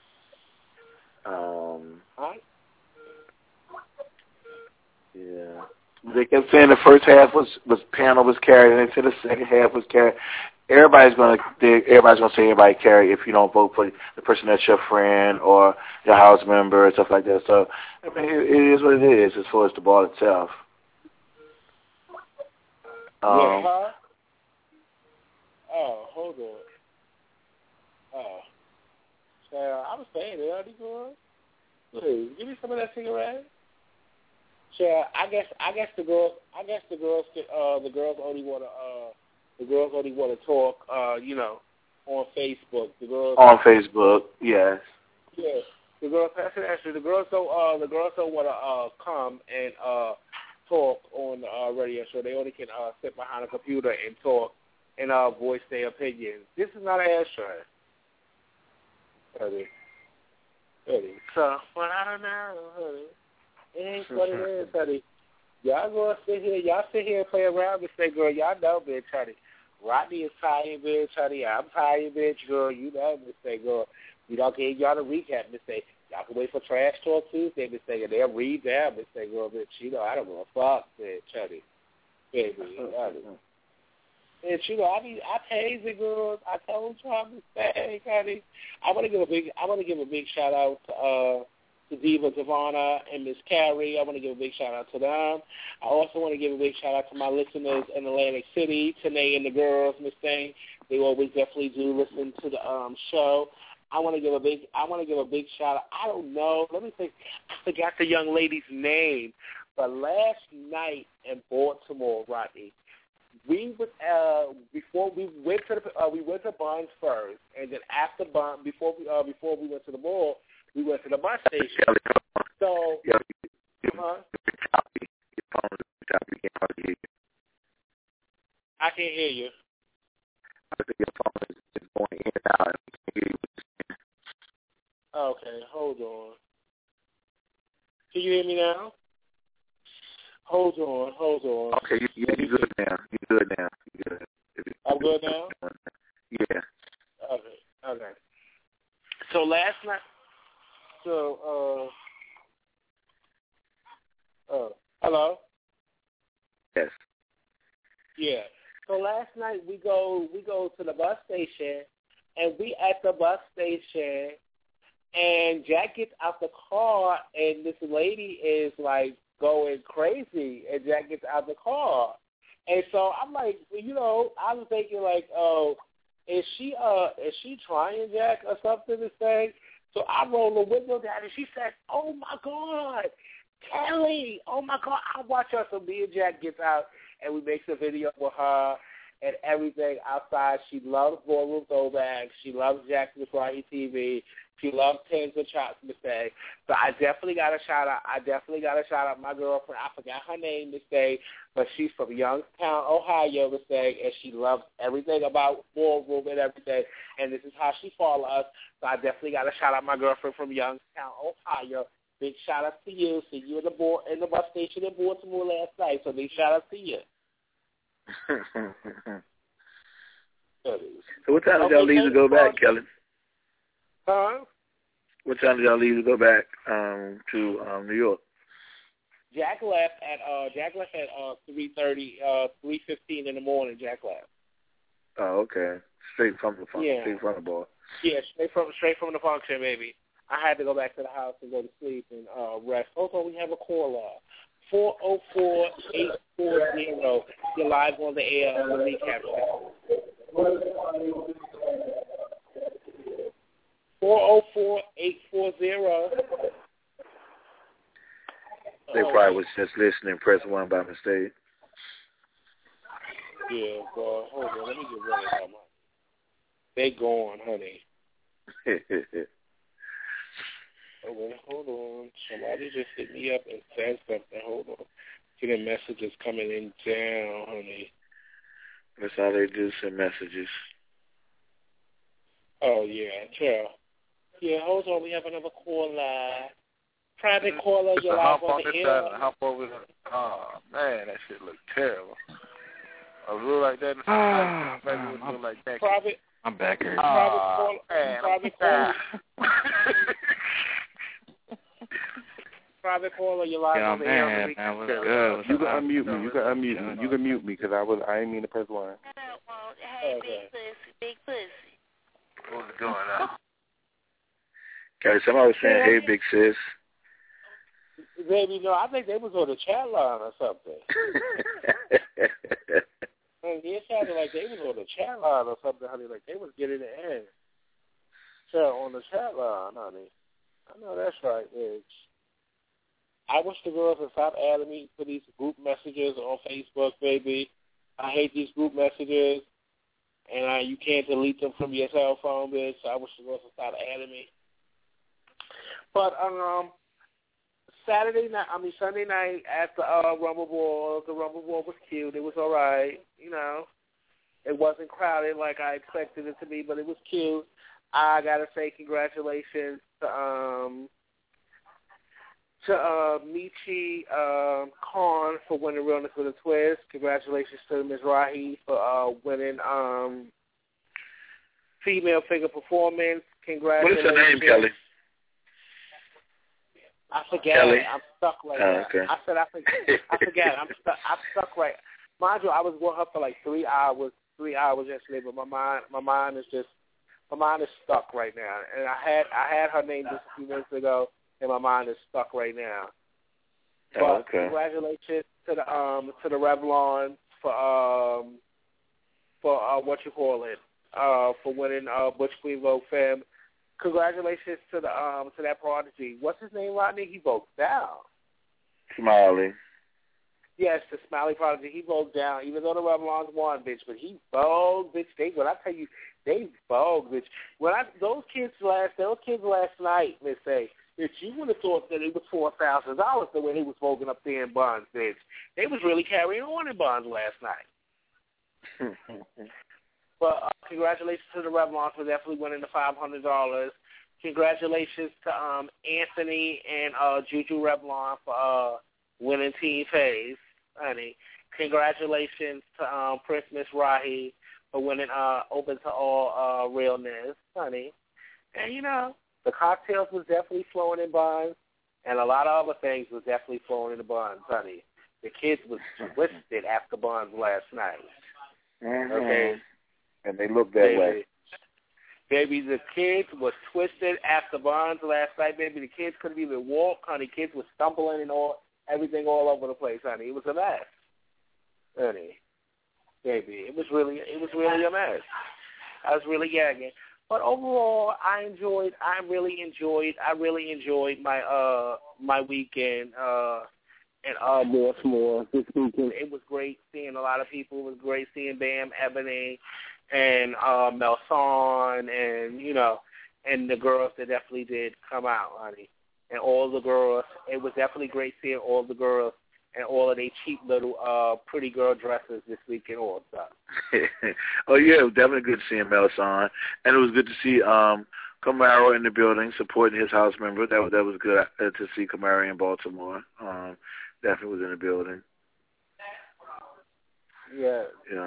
Yeah. They kept saying the first half was panel was carried, and they said the second half was carried. Everybody's gonna say everybody carried if you don't vote for the person that's your friend or your house member and stuff like that. So I mean, it is what it is as far as the ball itself. Oh, hold on. So I was saying it, are these girls? Please, give me some of that cigarette. So I guess the girls only want to talk, on Facebook. The girls on Facebook, yes. Yeah, the girls. Actually, the girls don't want to come and talk on the radio show. They only can sit behind a computer and talk and voice their opinions. This is not an air show. Honey. So, but I don't know, honey. It ain't what it is, honey. Y'all sit here and play around and say, girl, y'all know, bitch, honey. Rodney is tired, bitch, honey. I'm tired, bitch, girl. You know, Miss Say, girl. We don't give y'all the recap, Miss Say. Y'all can wait for Trash Talk Tuesday, Miss Say, and they'll read down, Miss Say, girl, bitch. You know, I don't give a fuck, bitch, honey. Baby, honey. And I pays it, girls. I told y'all, Miss Say, honey. I want to give a big shout out to Diva Devonna and Miss Carrie. I want to give a big shout out to them. I also want to give a big shout out to my listeners in Atlantic City, Tanae and the girls, Miss Thing. They always definitely do listen to the show. I want to give a big shout out. I don't know. Let me think. I forgot the young lady's name, but last night in Baltimore, Rodney, we went to Barnes first, and then after Barnes, before we went to the mall, we went to the bus station. So, I can't hear you. I think your phone is going in and out. Okay, hold on. Can you hear me now? Hold on. Okay, you're good now. You're good now. You're good. I'm good now? Yeah. Okay. So last night, hello? Yes. Yeah. So last night we go to the bus station, and we at the bus station, and Jack gets out the car, and this lady is like going crazy, and Jack gets out the car. And so I'm like, I was thinking like, oh, is she trying Jack or something to say? So I roll the window down, and she said, oh, my God, Kelly, oh, my God. I watch her. So me and Jack gets out, and we make a video with her, and everything outside. She loves Ballroom Throwback. She loves Jack Mizrahi TV. She loves Tens of Chops, Miss Day. So I definitely got a shout out. My girlfriend. I forgot her name, Miss Day, but she's from Youngstown, Ohio, Miss Day, and she loves everything about Ballroom and everything. And this is how she follows us. So I definitely got to shout out my girlfriend from Youngstown, Ohio. Big shout out to you. See you in the bus station in Baltimore last night. So big shout out to you. So what time did y'all leave to go back, Kelly? Huh? What time did y'all leave to go back to New York? Jack left at 3:30, 3:15 in the morning. Jack left. Oh, okay. Straight from the function. Yeah. Straight from the bar. Yeah, straight from the function, baby. I had to go back to the house and go to sleep and rest. Also, we have a caller. 404-840. You're live on the air on the recap show. 404-840. They probably was just listening, press 1 by mistake. Yeah, well, hold on. Let me get ready for my. They gone, honey. Hold on. Somebody just hit me up and said something. Hold on. Getting messages coming in down, honey. That's how they do, send messages. Oh, yeah. Chill. Yeah, hold on. We have another caller. Private caller, you're live on the air. Hop over there. Oh, man, that shit look terrible. A rule like that, maybe it would look like that. Private. I'm back here. Private caller. Private caller, you're live on the air. You can unmute me. You can mute me because I didn't mean to press 1. Hey, big pussy. What's going on? Okay, somebody was saying, hey, big sis. Baby, no, I think they was on the chat line or something. It sounded like they was on the chat line or something, honey. Like they was getting it in. So on the chat line, honey. I know that's right, bitch. I wish the girls would stop adding me for these group messages on Facebook, baby. I hate these group messages, and you can't delete them from your cell phone, bitch. So I wish the girls would stop adding me. But Sunday night at the Rumble Ball, the Rumble Ball was cute. It was all right, you know. It wasn't crowded like I expected it to be, but it was cute. I gotta say congratulations to Michi Khan for winning Realness with a Twist. Congratulations to Mizrahi for winning Female Figure Performance. Congratulations. What is her name, Kelly? I forget. Kelly? I'm stuck right now. Okay. I said I forget. I'm stuck right. Mind you, I was with her for like 3 hours yesterday, but my mind is stuck right now. And I had her name just a few minutes ago, and my mind is stuck right now. But congratulations to the Revlon for for winning Butch Queen Vogue Femme. Congratulations to that prodigy. What's his name, Rodney? He vogued down. Smiley. Yes, the Smiley prodigy. He vogued down, even though the Revlons won, bitch. But he vogued, bitch. They vogued, bitch. Those kids last night, Miss A. If you would have thought that it was $4,000 the way they was voguing up there in Bonds, bitch. They was really carrying on in Bonds last night. But congratulations to the Revlon for definitely winning the $500. Congratulations to Anthony and Juju Revlon for winning Teen Phase, honey. Congratulations to Prince Mizrahi for winning Open to All Realness, honey. And, you know, the cocktails was definitely flowing in Bonds, and a lot of other things was definitely flowing in the Bonds, honey. The kids was twisted after Bonds last night. Mm-hmm. Okay? And they look that way. Baby, the kids was twisted after Bonds last night, baby. The kids couldn't even walk, honey. Kids was stumbling and everything all over the place, honey. It was a mess, honey. Baby, it was really a mess. I was really gagging. But overall, I really enjoyed my my weekend. Baltimore this weekend. It was great seeing a lot of people. It was great seeing Bam, Ebony, and Melson, and and the girls that definitely did come out, honey. And all the girls, it was definitely great seeing all the girls and all of their cheap little pretty girl dresses this weekend also. Oh, yeah, it was definitely good seeing Melson. And it was good to see Camaro in the building supporting his house member. That was good to see Camaro in Baltimore. Definitely was in the building. Yeah.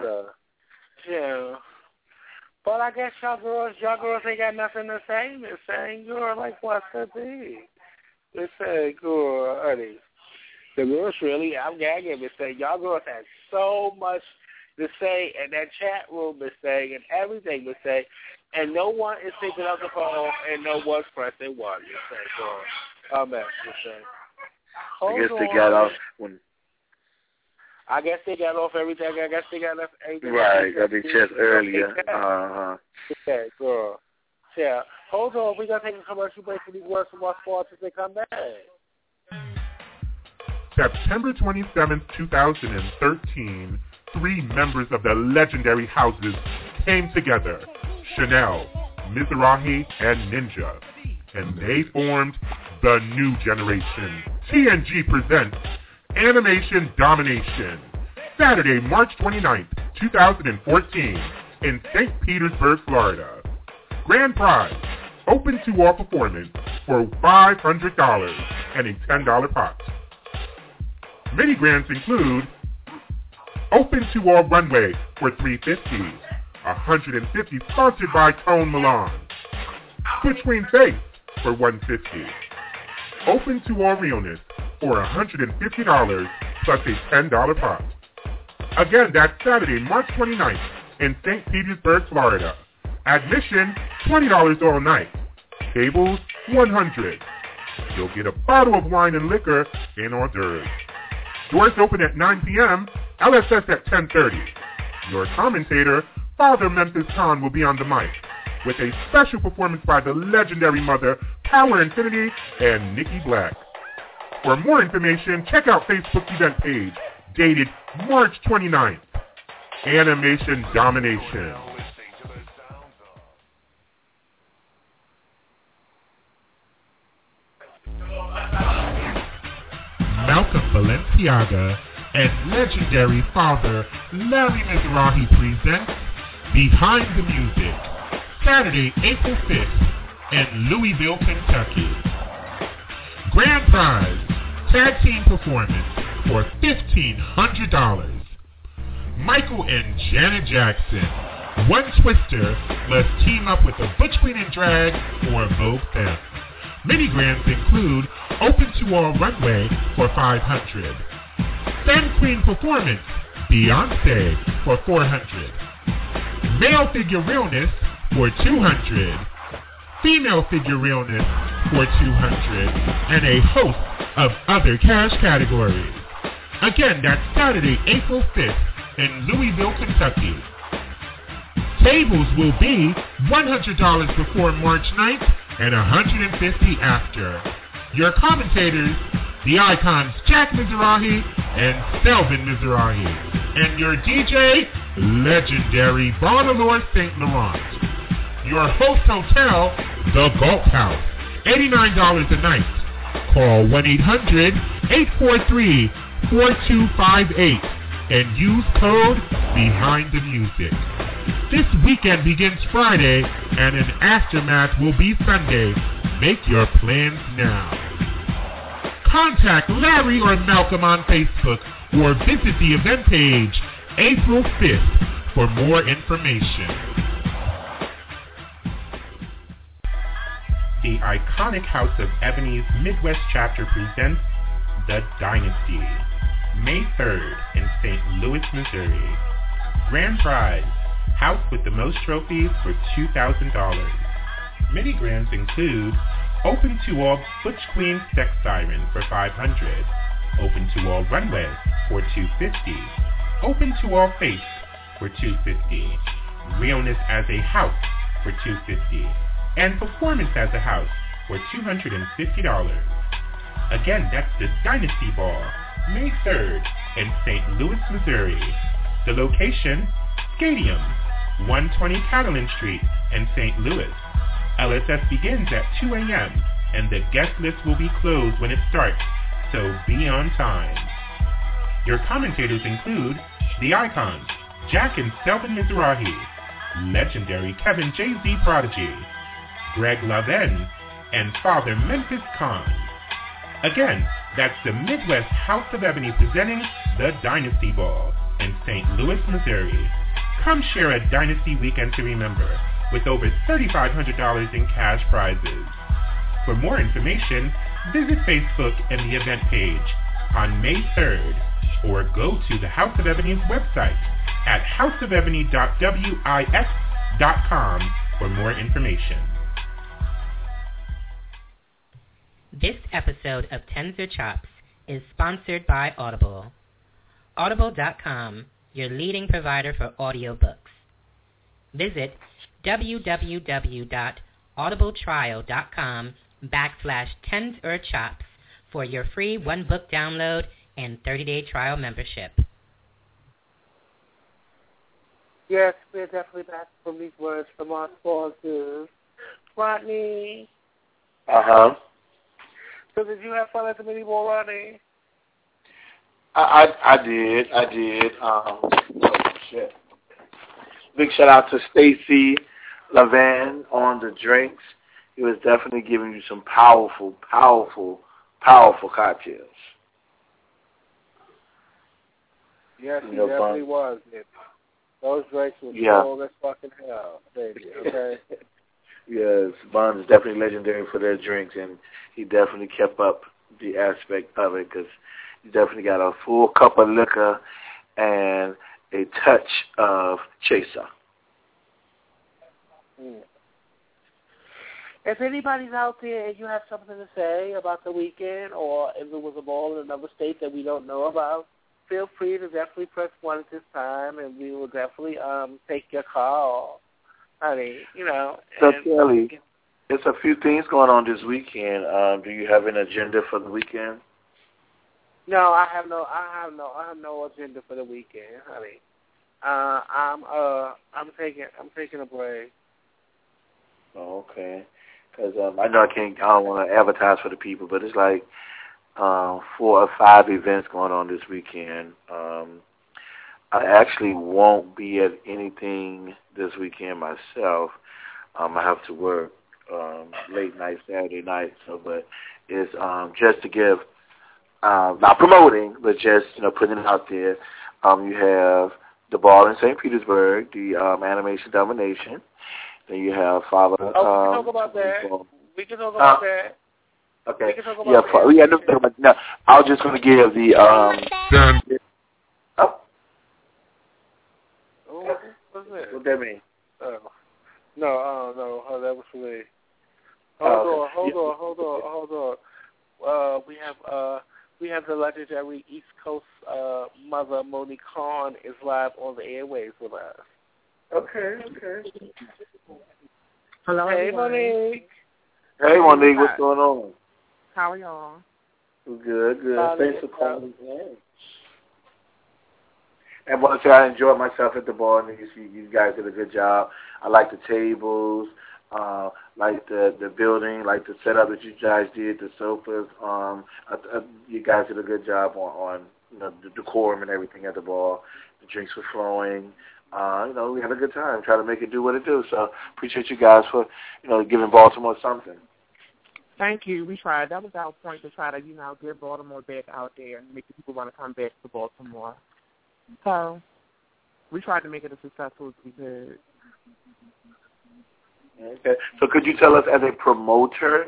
But I guess y'all girls ain't got nothing to say. They're saying you're like, what's the thing? They're saying, girl, honey. The girls really, I'm gagging, they're saying, y'all girls had so much to say, and that chat room is saying, and everything was saying, and no one is picking up the phone, and no one's pressing one. You're saying, girl. Amen. You're saying. I guess they got off when. I guess they got off everything. Right, got their chest earlier. Okay, girl. Yeah. Hold on, we got to take a commercial break for these words from our sports as they come back. September 27th, 2013, 3 members of the legendary houses came together, Chanel, Mizrahi, and Ninja, and they formed the new generation. TNG presents Animation Domination, Saturday, March 29th, 2014, in St. Petersburg, Florida. Grand prize, open to all performance for $500 and a $10 pot. Mini grants include open to all runway for $350, $150 sponsored by Tone Milan, Butch Queen Face for $150, open to all realness for $150 plus a $10 pot. Again, that's Saturday, March 29th in St. Petersburg, Florida. Admission, $20 all night. Tables, $100. You'll get a bottle of wine and liquor and hors d'oeuvres. Doors open at 9 p.m., LSS at 10:30. Your commentator, Father Memphis Khan, will be on the mic with a special performance by the legendary mother, Power Infinity, and Nikki Black. For more information, check out Facebook's event page, dated March 29th. Animation Domination. Malcolm Balenciaga and legendary father Larry Mizrahi presents Behind the Music, Saturday, April 5th in Louisville, Kentucky. Grand prize, tag team performance for $1,500. Michael and Janet Jackson, One Twister, must team up with the Butch Queen and Drag or Vogue Femme. Mini grants include open to all runway for $500. Fan Queen performance, Beyonce for $400. Male figure realness for $200. Female figure realness for $200. And a host of other cash categories. Again, that's Saturday, April 5th in Louisville, Kentucky. Tables will be $100 before March 9th and $150 after. Your commentators, the icons Jack Mizrahi and Selvin Mizrahi. And your DJ, legendary Bonalore St. Laurent. Your host hotel, The Gulf House, $89 a night. Call 1-800-843-4258 and use code Behind the Music. This weekend begins Friday, and an aftermath will be Sunday. Make your plans now. Contact Larry or Malcolm on Facebook or visit the event page April 5th for more information. The iconic House of Ebony's Midwest chapter presents The Dynasty, May 3rd in St. Louis, Missouri. Grand prize, house with the most trophies for $2,000. Mini grants include open to all Butch Queen Sex Siren for $500, open to all runway for $250, open to all face for $250, realness as a house for $250, and performance as a house for $250. Again, that's the Dynasty Ball, May 3rd in St. Louis, Missouri. The location, Stadium, 120 Catalan Street in St. Louis. LSS begins at 2 a.m. and the guest list will be closed when it starts, so be on time. Your commentators include the Icons, Jack and Selvin Mizrahi, legendary Kevin J.Z. Prodigy, Greg Lavin, and Father Memphis Khan. Again, that's the Midwest House of Ebony presenting the Dynasty Ball in St. Louis, Missouri. Come share a Dynasty weekend to remember with over $3,500 in cash prizes. For more information, visit Facebook and the event page on May 3rd or go to the House of Ebony's website at houseofebony.wix.com for more information. This episode of Tens or Chops is sponsored by Audible. Audible.com, your leading provider for audiobooks. Visit www.audibletrial.com/tensorchops for your free one-book download and 30-day trial membership. Yes, we're definitely back from these words from our sponsors. Rodney. Uh-huh. So did you have fun at the mini ball, Rodney? I did. Shit. Big shout out to Stacy Lavin on the drinks. He was definitely giving you some powerful cocktails. Yes, he definitely was. Those drinks were cold as fucking hell, baby, okay? Yes, Bond is definitely legendary for their drinks, and he definitely kept up the aspect of it because he definitely got a full cup of liquor and a touch of chaser. If anybody's out there and you have something to say about the weekend or if there was a ball in another state that we don't know about, feel free to definitely press 1 at this time, and we will definitely take your call. I mean, you know. So, Kelly, there's a few things going on this weekend. Do you have an agenda for the weekend? No, I have no agenda for the weekend, honey. I'm taking a break. Oh, okay. Because I know I don't want to advertise for the people, but it's like 4 or 5 events going on this weekend. I actually won't be at anything this weekend myself. I have to work late night Saturday night, but it's just to give, not promoting, but just putting it out there. You have the ball in St. Petersburg, the Animation Domination. Then you have Father. We can talk about that. We can talk about that. Okay. We can talk about that. No, I was just going to give the What's that? What that mean? No, that was for me. Hold on. We have the legendary East Coast mother Monique Khan is live on the airwaves with us. Okay. Hello, hey, everyone. Monique. Hey, Monique, what's going on? How are y'all? Good. Thanks for calling in. I want to say I enjoyed myself at the bar, and you guys did a good job. I like the tables, like the building, like the setup that you guys did, the sofas. You guys did a good job on the decorum and everything at the bar. The drinks were flowing. We had a good time trying to make it do what it do. So appreciate you guys for, giving Baltimore something. Thank you. We tried. That was our point, to try to, get Baltimore back out there and make the people want to come back to Baltimore. So we tried to make it as successful as we could. Okay. So could you tell us, as a promoter,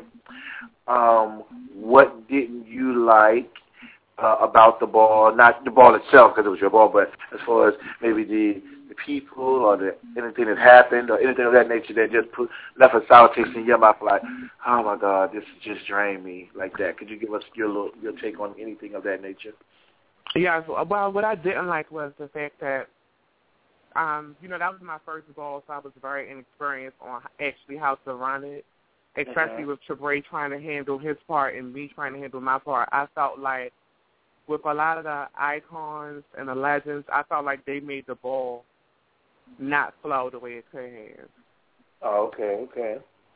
what didn't you like about the ball? Not the ball itself, because it was your ball, but as far as maybe the people or anything that happened or anything of that nature that just left a sour taste in your mouth, like, oh my God, this just drained me, like that. Could you give us your take on anything of that nature? Yeah, well, what I didn't like was the fact that, that was my first ball, so I was very inexperienced on actually how to run it, especially with Trebre trying to handle his part and me trying to handle my part. I felt like with a lot of the icons and the legends, I felt like they made the ball not flow the way it could have. Oh, okay.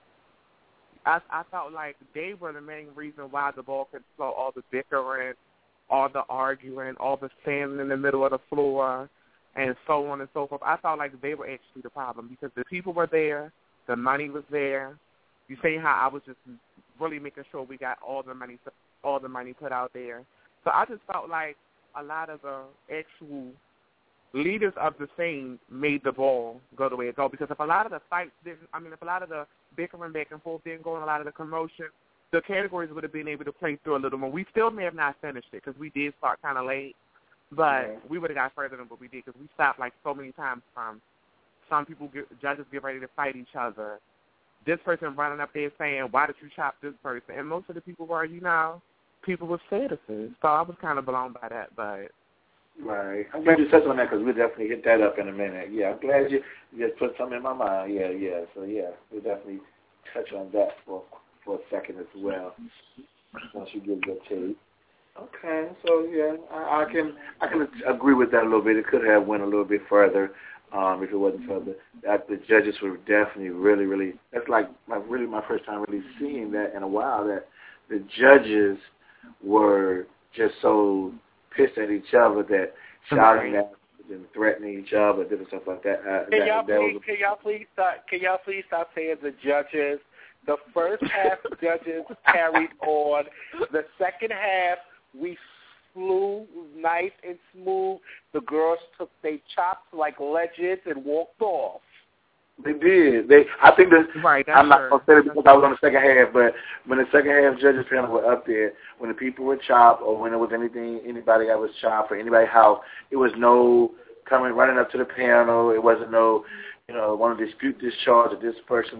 I felt like they were the main reason why the ball could flow. All the bickering, all the arguing, all the standing in the middle of the floor, and so on and so forth. I felt like they were actually the problem because the people were there, the money was there. You see how I was just really making sure we got all the money put out there. So I just felt like a lot of the actual leaders of the scene made the ball go the way it go. Because if a lot of the fights if a lot of the bickering back and forth didn't go and a lot of the commotion, the categories would have been able to play through a little more. We still may have not finished it because we did start kind of late, but we would have got further than what we did because we stopped like so many times from some judges get ready to fight each other. This person running up there saying, why did you chop this person? And most of the people were, people with statuses. So I was kind of blown by that, but... Right. I'm glad you touched on that because we'll definitely hit that up in a minute. Yeah, I'm glad you just put something in my mind. Yeah. So, we'll definitely touch on that for a second as well once you give your take. Okay. So, I can agree with that a little bit. It could have went a little bit further if it wasn't for the judges were definitely really, really, that's like really my first time really seeing that in a while, that the judges were just so pissed at each other that shouting at and threatening each other, different stuff like that. Can y'all please stop saying the judges? The first half judges carried on. The second half we flew nice and smooth. The girls took their chops like legends and walked off. They did. I think that I'm not going to say it because I was on the second half, but when the second half judges panel were up there, when the people were chopped or when there was anybody that was chopped or anybody's house, it was no running up to the panel. It wasn't no, want to dispute this charge or this person,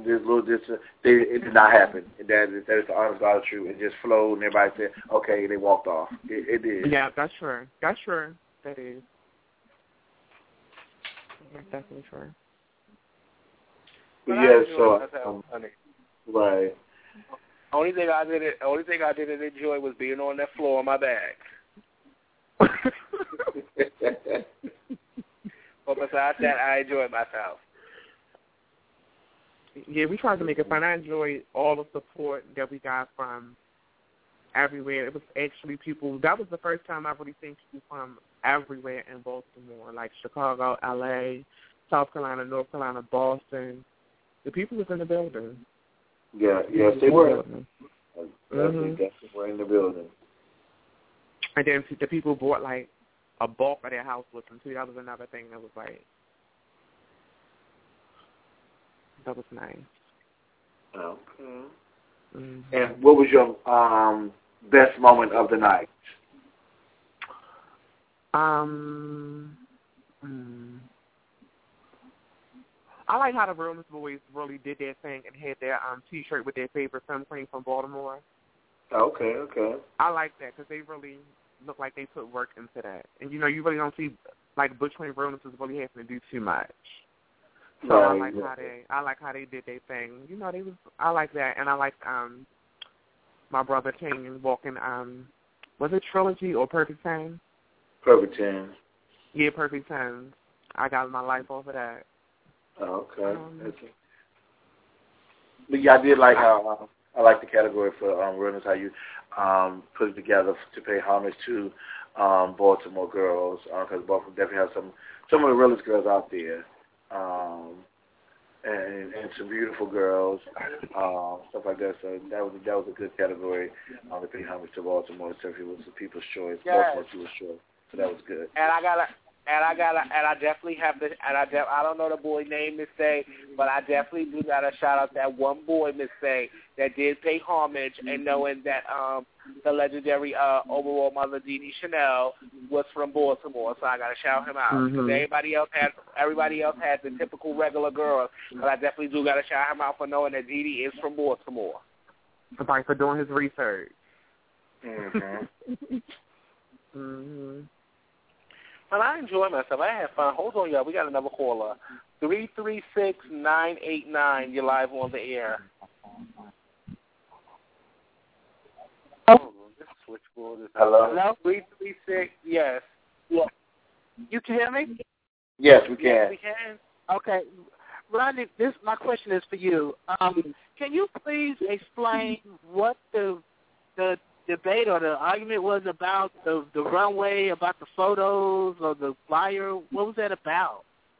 it did not happen. That is the honest God truth. It just flowed and everybody said, okay, they walked off. It did. Yeah, that's true. That is. That's definitely true. Right. Only thing I didn't enjoy was being on that floor on my back. But besides that, I enjoyed myself. Yeah, we tried to make it fun. I enjoyed all the support that we got from everywhere. It was actually people. That was the first time I've really seen people from everywhere in Baltimore, like Chicago, L.A., South Carolina, North Carolina, Boston. The people was in the building. Yes, they were. They definitely were in the building. And then the people bought like a bulk of their house with them too. That was another thing that was that was nice. Okay. Mm-hmm. And what was your best moment of the night? I like how the Realness Boys really did their thing and had their T-shirt with their favorite film queen from Baltimore. Okay. I like that because they really look like they put work into that. And, you really don't see, like, Butch Queen Realnesses really having to do too much. So I like how they did their thing. I like that. And I like my brother King walking, was it Trilogy or Perfect 10? Perfect 10. Yeah, Perfect 10. I got my life off of that. Okay. But yeah, I did like how I like the category for Realness, how you put it together to pay homage to Baltimore girls, because Baltimore definitely has some of the realest girls out there, and some beautiful girls, stuff like that. So that was a good category to pay homage to Baltimore. So it was the People's Choice, Baltimore People's Choice. So that was good. I definitely have to, I don't know the boy name, Miss Say, but I definitely do got to shout out that one boy, Miss Say, that did pay homage and knowing that the legendary overall mother, Dee Dee Chanel, was from Baltimore, so I got to shout him out. Because everybody else had the typical regular girl, but I definitely do got to shout him out for knowing that Dee Dee is from Baltimore. Like for doing his research. Well, I enjoy myself. I had fun. Hold on, y'all. We got another caller. 336-989. You're live on the air. Oh, just which school this is. Hello? 336, yes. Yeah. You can hear me? Yes, we can. Yes, we can. Okay. Rodney, my question is for you. Can you please explain what the debate or the argument was about the runway, about the photos or the flyer? What was that about?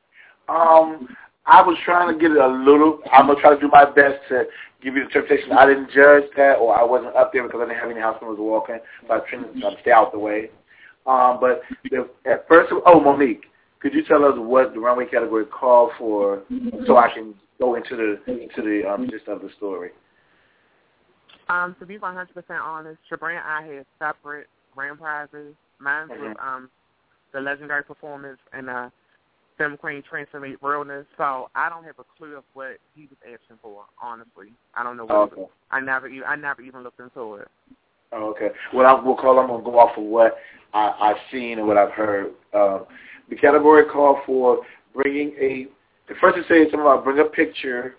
I was trying to get it I'm going to try to do my best to give you the interpretation. I didn't judge that, or I wasn't up there because I didn't have any house members walking, so I tried to stay out the way. But at first, Monique, could you tell us what the runway category called for so I can go into the gist of the story? To be 100% honest, Shabra and I had separate grand prizes. Mine was the legendary performance and Femme Queen Transformate Realness. So I don't have a clue of what he was asking for. Honestly, I don't know. What I never even looked into it. Oh, okay. Well, I'm going to go off of what I've seen and what I've heard. The category called for bringing at first it said something about bring a picture.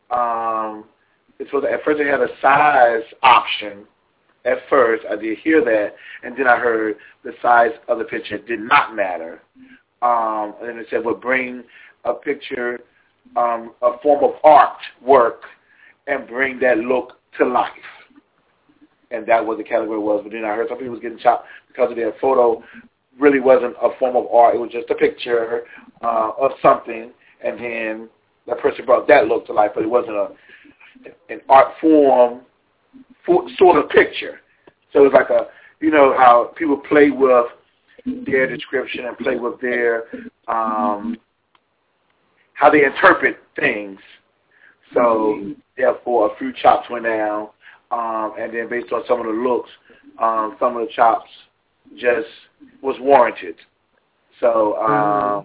At first they had a size option. At first, I did hear that, and then I heard the size of the picture did not matter. And then it said, well, bring a picture, a form of art work, and bring that look to life. And that was the category was. But then I heard some people was getting chopped because of their photo really wasn't a form of art. It was just a picture of something, and then that person brought that look to life, but it wasn't an art form sort of picture. So it was like how people play with their description and play with their how they interpret things. So therefore, a few chops went down, and then based on some of the looks, some of the chops just was warranted. So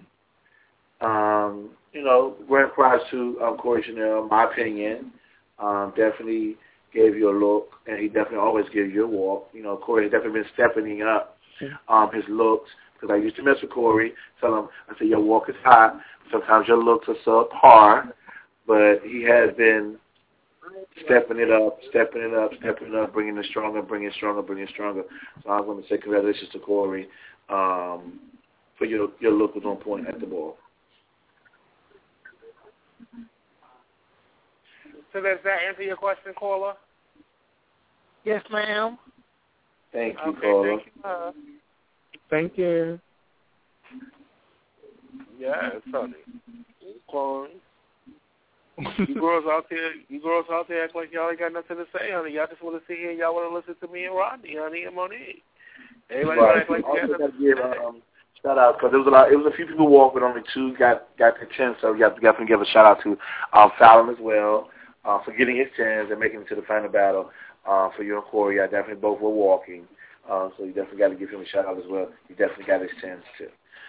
grand prize to Corey Chanel, my opinion. Definitely gave you a look, and he definitely always gives you a walk. Corey has definitely been stepping up his looks, because I used to mess with Corey, tell him, I said, your walk is hot. Sometimes your looks are subpar, but he has been stepping it up, bringing it stronger. So I want to say congratulations to Corey for your look was on point at the ball. So does that answer your question, caller? Yes, ma'am. Thank you, caller. Thank you. Yeah, honey. Corey. You girls out there act like y'all ain't got nothing to say, honey. Y'all just want to sit here and y'all want to listen to me and Rodney, honey, and Monique. Everybody act like y'all got nothing to say. Shout out, because it was a few people walked, but only two got the 10, so we got to give a shout out to Fallon as well for getting his 10s and making it to the final battle. For you and Corey, I definitely both were walking, so you definitely got to give him a shout out as well. He definitely got his 10s too.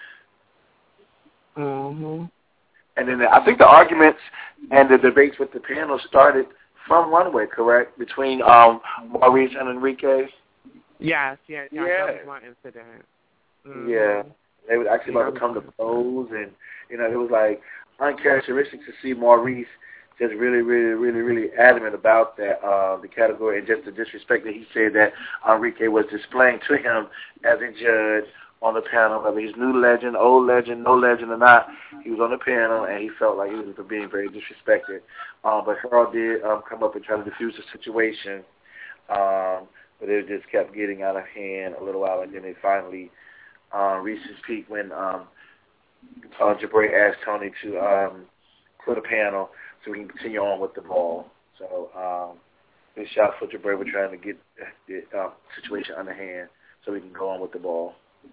And then I think the arguments and the debates with the panel started from Runway, correct? Between Maurice and Enrique? Yes, that was one incident. Yeah. They were actually about to come to blows, and, it was like uncharacteristic to see Maurice just really, really, really, really adamant about that, the category, and just the disrespect that he said that Enrique was displaying to him as a judge on the panel, whether he's new legend, old legend, no legend or not. He was on the panel, and he felt like he was being very disrespected. But Harold did come up and try to defuse the situation, but it just kept getting out of hand a little while, and then it finally reached its peak when Jabray asked Tony to put a panel so we can continue on with the ball. So big shout for Jabray. We're trying to get the situation under hand so we can go on with the ball.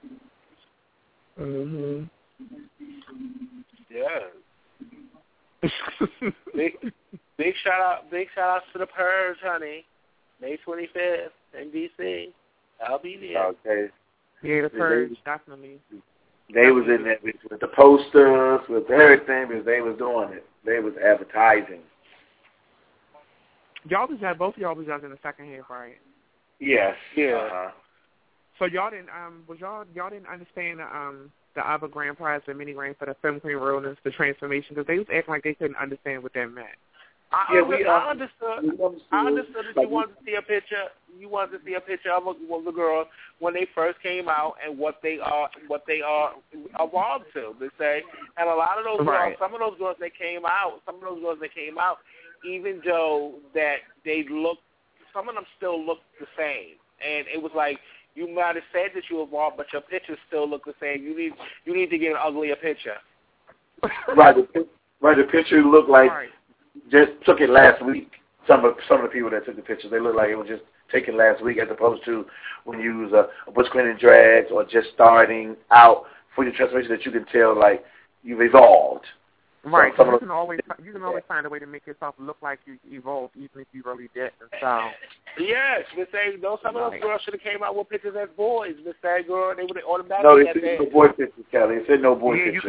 Yeah. big shout out to the Purge, honey. May 25th in DC. I'll be there. Okay. Yeah, the Purge, definitely. They was in there with the posters, with everything, because they was doing it. They was advertising. Both of y'all was in the second half, right? Yes. Yeah. So y'all didn't y'all didn't understand the other grand prize, the mini grand for the Femme Queen Realness, the transformation, because they was acting like they couldn't understand what that meant. I understood that you wanted to see a picture. see a picture of the girls when they first came out and what they are evolved to. They say, and a lot of those girls, some of those girls that came out, even though that they look, some of them still look the same, and it was like you might have said that you evolved, but your pictures still look the same. You need to get an uglier picture. Right, the picture looked like just took it last week. Some of the people that took the pictures, they look like it was just taken last week, as opposed to when you use a Butch Queen and Drags or just starting out for your transformation that you can tell like you've evolved. Right. So you can always find a way to make yourself look like you evolved, even if you really didn't. So. Yes, Miss A. Some of those girls should have came out with pictures as boys. Miss A. Girl, they would have automatically. No, they said no boy pictures, Kelly. They said no boy pictures.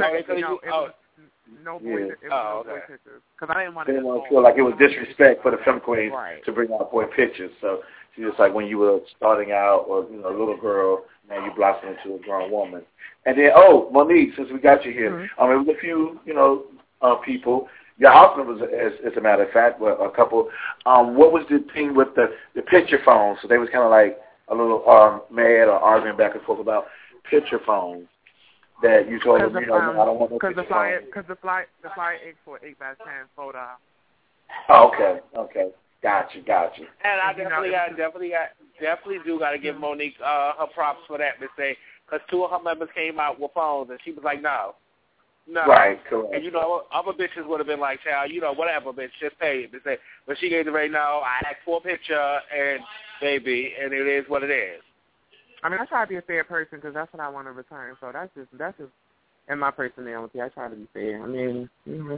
No boy pictures. Because I didn't want to. They didn't want to feel like it was disrespect for the film queens to bring out boy pictures. So she's just like when you were starting out, or a little girl, now you blossom into a grown woman. And then, Monique, since we got you here, it was a few, people. Your house members, as a matter of fact, were a couple. What was the thing with the picture phones? So they was kind of like a little mad or arguing back and forth about picture phones. That you told them, I don't want no picture phones. Because the fly 8x10 photo. Oh, okay. Got you. And I definitely do got to give Monique her props for that, Miss A. Because two of her members came out with phones, and she was like, no. Right, correct. And, other bitches would have been like, child, whatever, bitch, just pay it. But she gave the right now, I asked for a picture, and baby, and it is what it is. I mean, I try to be a fair person because that's what I want to return. So that's just in my personality. I try to be fair. I mean, And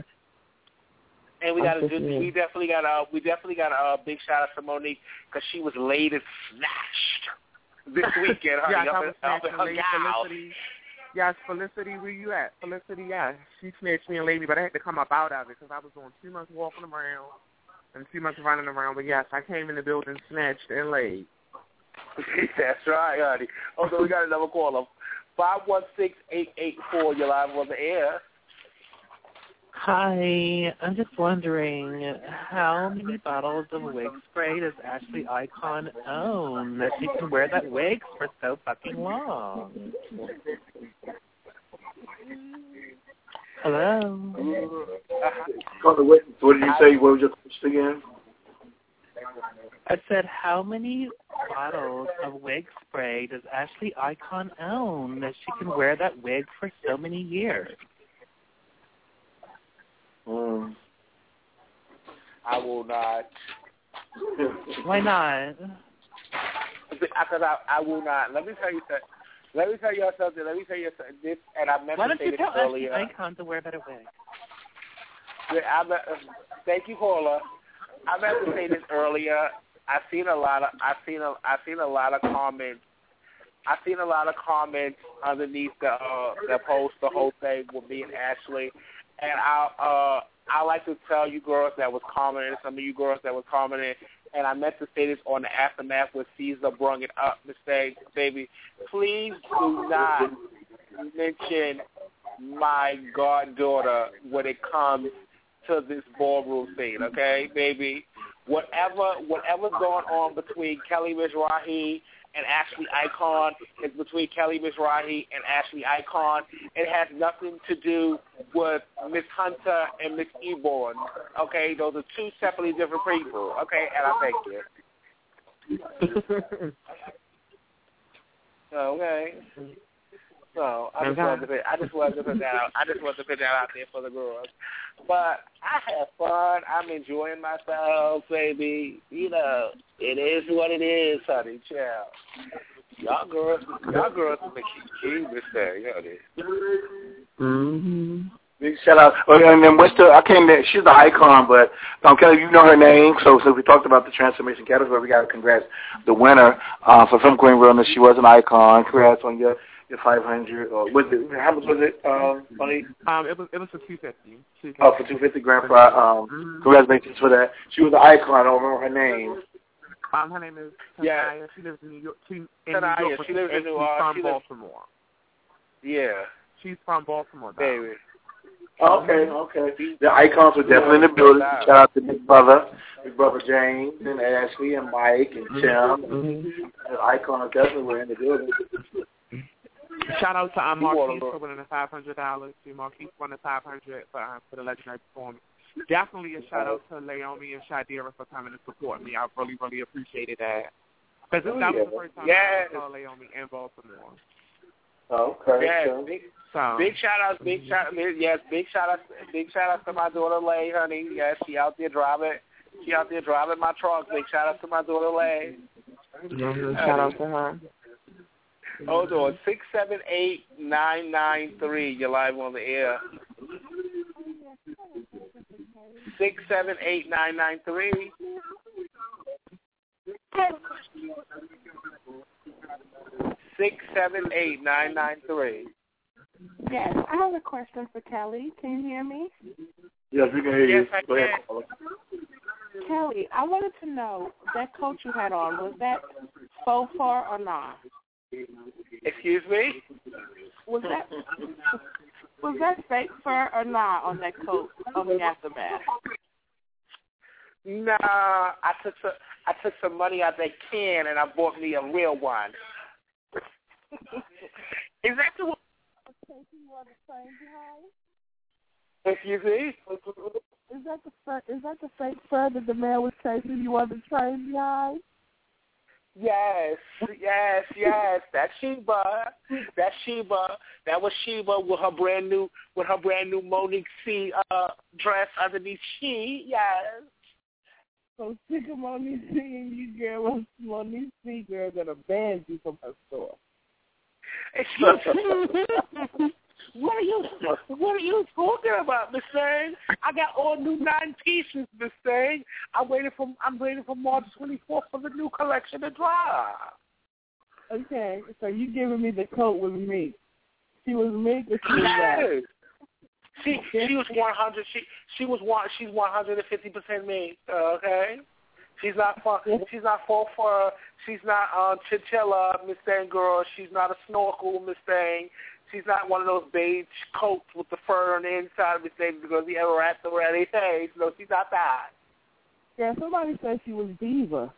we definitely got a big shout out to Monique because she was laid and snatched this weekend. Felicity. Yes, Felicity, where you at? Felicity, yeah. She snatched me and laid me, but I had to come up out of it because I was doing too much walking around and too much running around. But yes, I came in the building snatched and laid. That's right, honey. So we got another caller. 516-884, you're live on the air. Hi, I'm just wondering how many bottles of wig spray does Ashley Icon own that she can wear that wig for so fucking long? Hello? What did you say? What was your question again? I said, how many bottles of wig spray does Ashley Icon own that she can wear that wig for so many years? I will not. Why not? Because I will not. Let me tell you something. This, and I meant Why to don't say you this tell earlier. Ashley Icon to wear a better wig? Thank you, caller. I meant to say this earlier. I've seen a lot of comments. I've seen a lot of comments underneath the post, the whole thing with me and Ashley. And I like to tell you girls that was commenting, some of you girls that was commenting, and I meant to say this on the Aftermath with Caesar brung it up, mistake, baby. Please do not mention my goddaughter when it comes to this ballroom scene, okay, baby? Whatever's going on between Kelly Mizrahi and Ashley Icon is between Kelly Mizrahi and Ashley Icon. It has nothing to do with Miss Hunter and Miss Eborn, okay? Those are two separately different people, okay? And I thank you. Okay. So I just wanted to put that out. I just wanted to put that out there for the girls. But I have fun. I'm enjoying myself, baby. It is what it is, honey. Child. Y'all girls are the key, Mr. Big shout out. And then she's the icon, but Kelly, you know her name. So since we talked about the transformation category, we got to congrats the winner for Film Queen Realness. She was an icon. Congrats on your 500. Or how much was it, money? It was for 250. Oh, for 250 grand prize. Congratulations for that. She was an icon. I don't remember her name. Her name is Tanaya. Yeah. She lives in New York. She lives in New York. Baltimore. Yeah. She's from Baltimore, though. Baby. Okay. The icons are definitely in the building. Shout out to Big Brother James and Ashley and Mike and Tim. The icons definitely were in the building. Shout out to Marquise for winning the $500. Marquise won the $500 for the legendary performance. Definitely a shout out to Leomi and Shadira for coming to support me. I really, really appreciated that. Because that was the first time I saw Leomi in Baltimore. Okay. Yes, big shout outs to my daughter Lay, honey. Yes, she out there driving my truck. Big shout out to my daughter Lay. Shout out to her. Hold on, 678-993. You're live on the air. 678-993. Yes, I have a question for Kelly. Can you hear me? Yes, we can hear you. Yes, I can. Kelly, I wanted to know, that coat you had on, was that faux fur or not? Excuse me? Was that fake fur or not on that coat on the Aftermath? Nah, I took some money out that can and I bought me a real one. Is that the one? Excuse me? Is that the fake fur that the man was chasing you on the train behind? Yes. That's Sheba. That was Sheba with her brand new Monique C dress underneath she. Yes. So sick of Monique C and you girl, Monique C girl gonna ban you from her store. Excuse me. What are you talking about, Miss Thing? I got all new 9 pieces, Miss Thing. I'm waiting for March 24th for the new collection to drop. Okay, so you giving me the coat with me? She was me or she was that? She was 100. She's 150% me. Okay. She's not faux fur. She's not chinchilla, Miss Thing girl. She's not a snorkel, Miss Thing. She's not one of those beige coats with the fur on the inside of Miss Thing because he ever wrapped around his head. No, she's not that. Yeah, somebody said she was diva.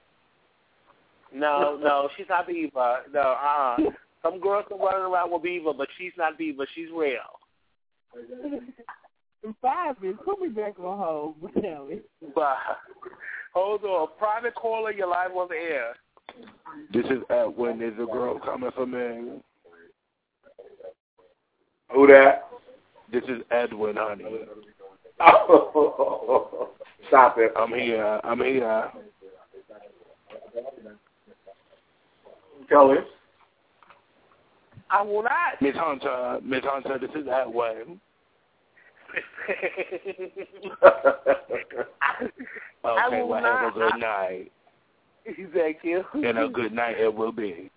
No, she's not diva. No, Some girls are running around with diva, but she's not diva. She's real. In 5 minutes, put me back on hold, Kelly. Hold on. Private caller, you're live on the air. This is Edwin. There's a girl coming for me. Who that? This is Edwin, honey. Oh, stop it. I'm here. Kelly. I will not. Miss Hunter, this is Edwin. Okay, well, have a good night. Thank you. And a good night it will be.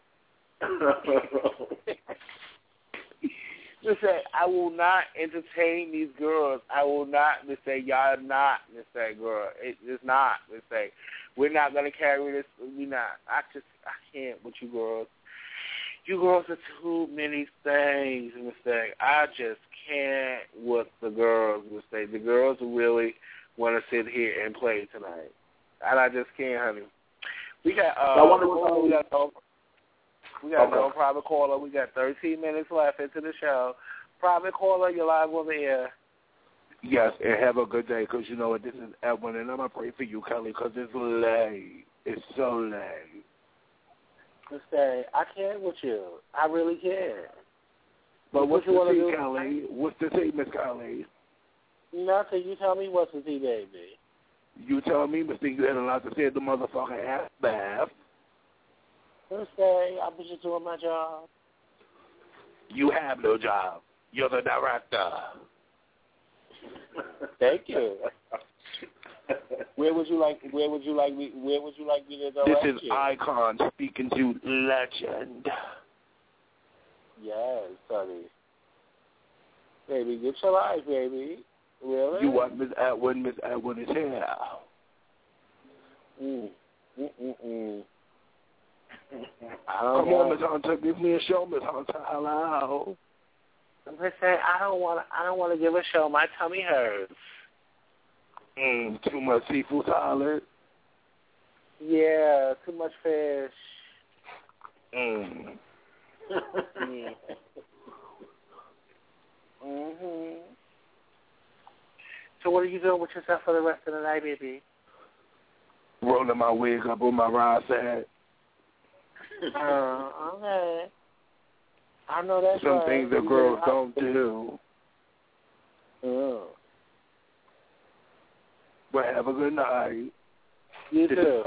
Listen, I will not entertain these girls. I will not. Miss say y'all not. Miss say girl, it's not. Miss say we're not gonna carry this. We not. I can't with you girls. You girls are too many things. Miss say I just can't with the girls. Miss say the girls really want to sit here and play tonight, and I just can't, honey. We got no private caller. We got 13 minutes left into the show. Private caller, you're live on the air. Yes, and have a good day, because you know what, this is Edwin, and I'm going to pray for you, Kelly, because it's late. It's so late. Just say, I can't with you. I really can't. But what's the tea, Kelly? What's the tea, Miss Kelly? Nothing. You tell me what's the tea, baby. You tell me, Miss Thing, you had a lot to say at the motherfucking ass bath. Say, I'm just doing my job. You have no job. You're the director. Thank you. Where would you like me to direct This is you? Icon speaking to Legend. Yes, honey. Baby, get your life, baby. Really? You want Miss Edwin? Miss Edwin is here. Come on, Miss Hunter. Give me a show, Miss Hunter. Hello. I'm gonna say I don't want to give a show. My tummy hurts. Too much seafood salad. Yeah, too much fish. Mm. Mhm. So what are you doing with yourself for the rest of the night, baby? Rolling my wig up on my right side. Okay. I know that's Some right. things that girls don't do. Oh. But have a good night. You too.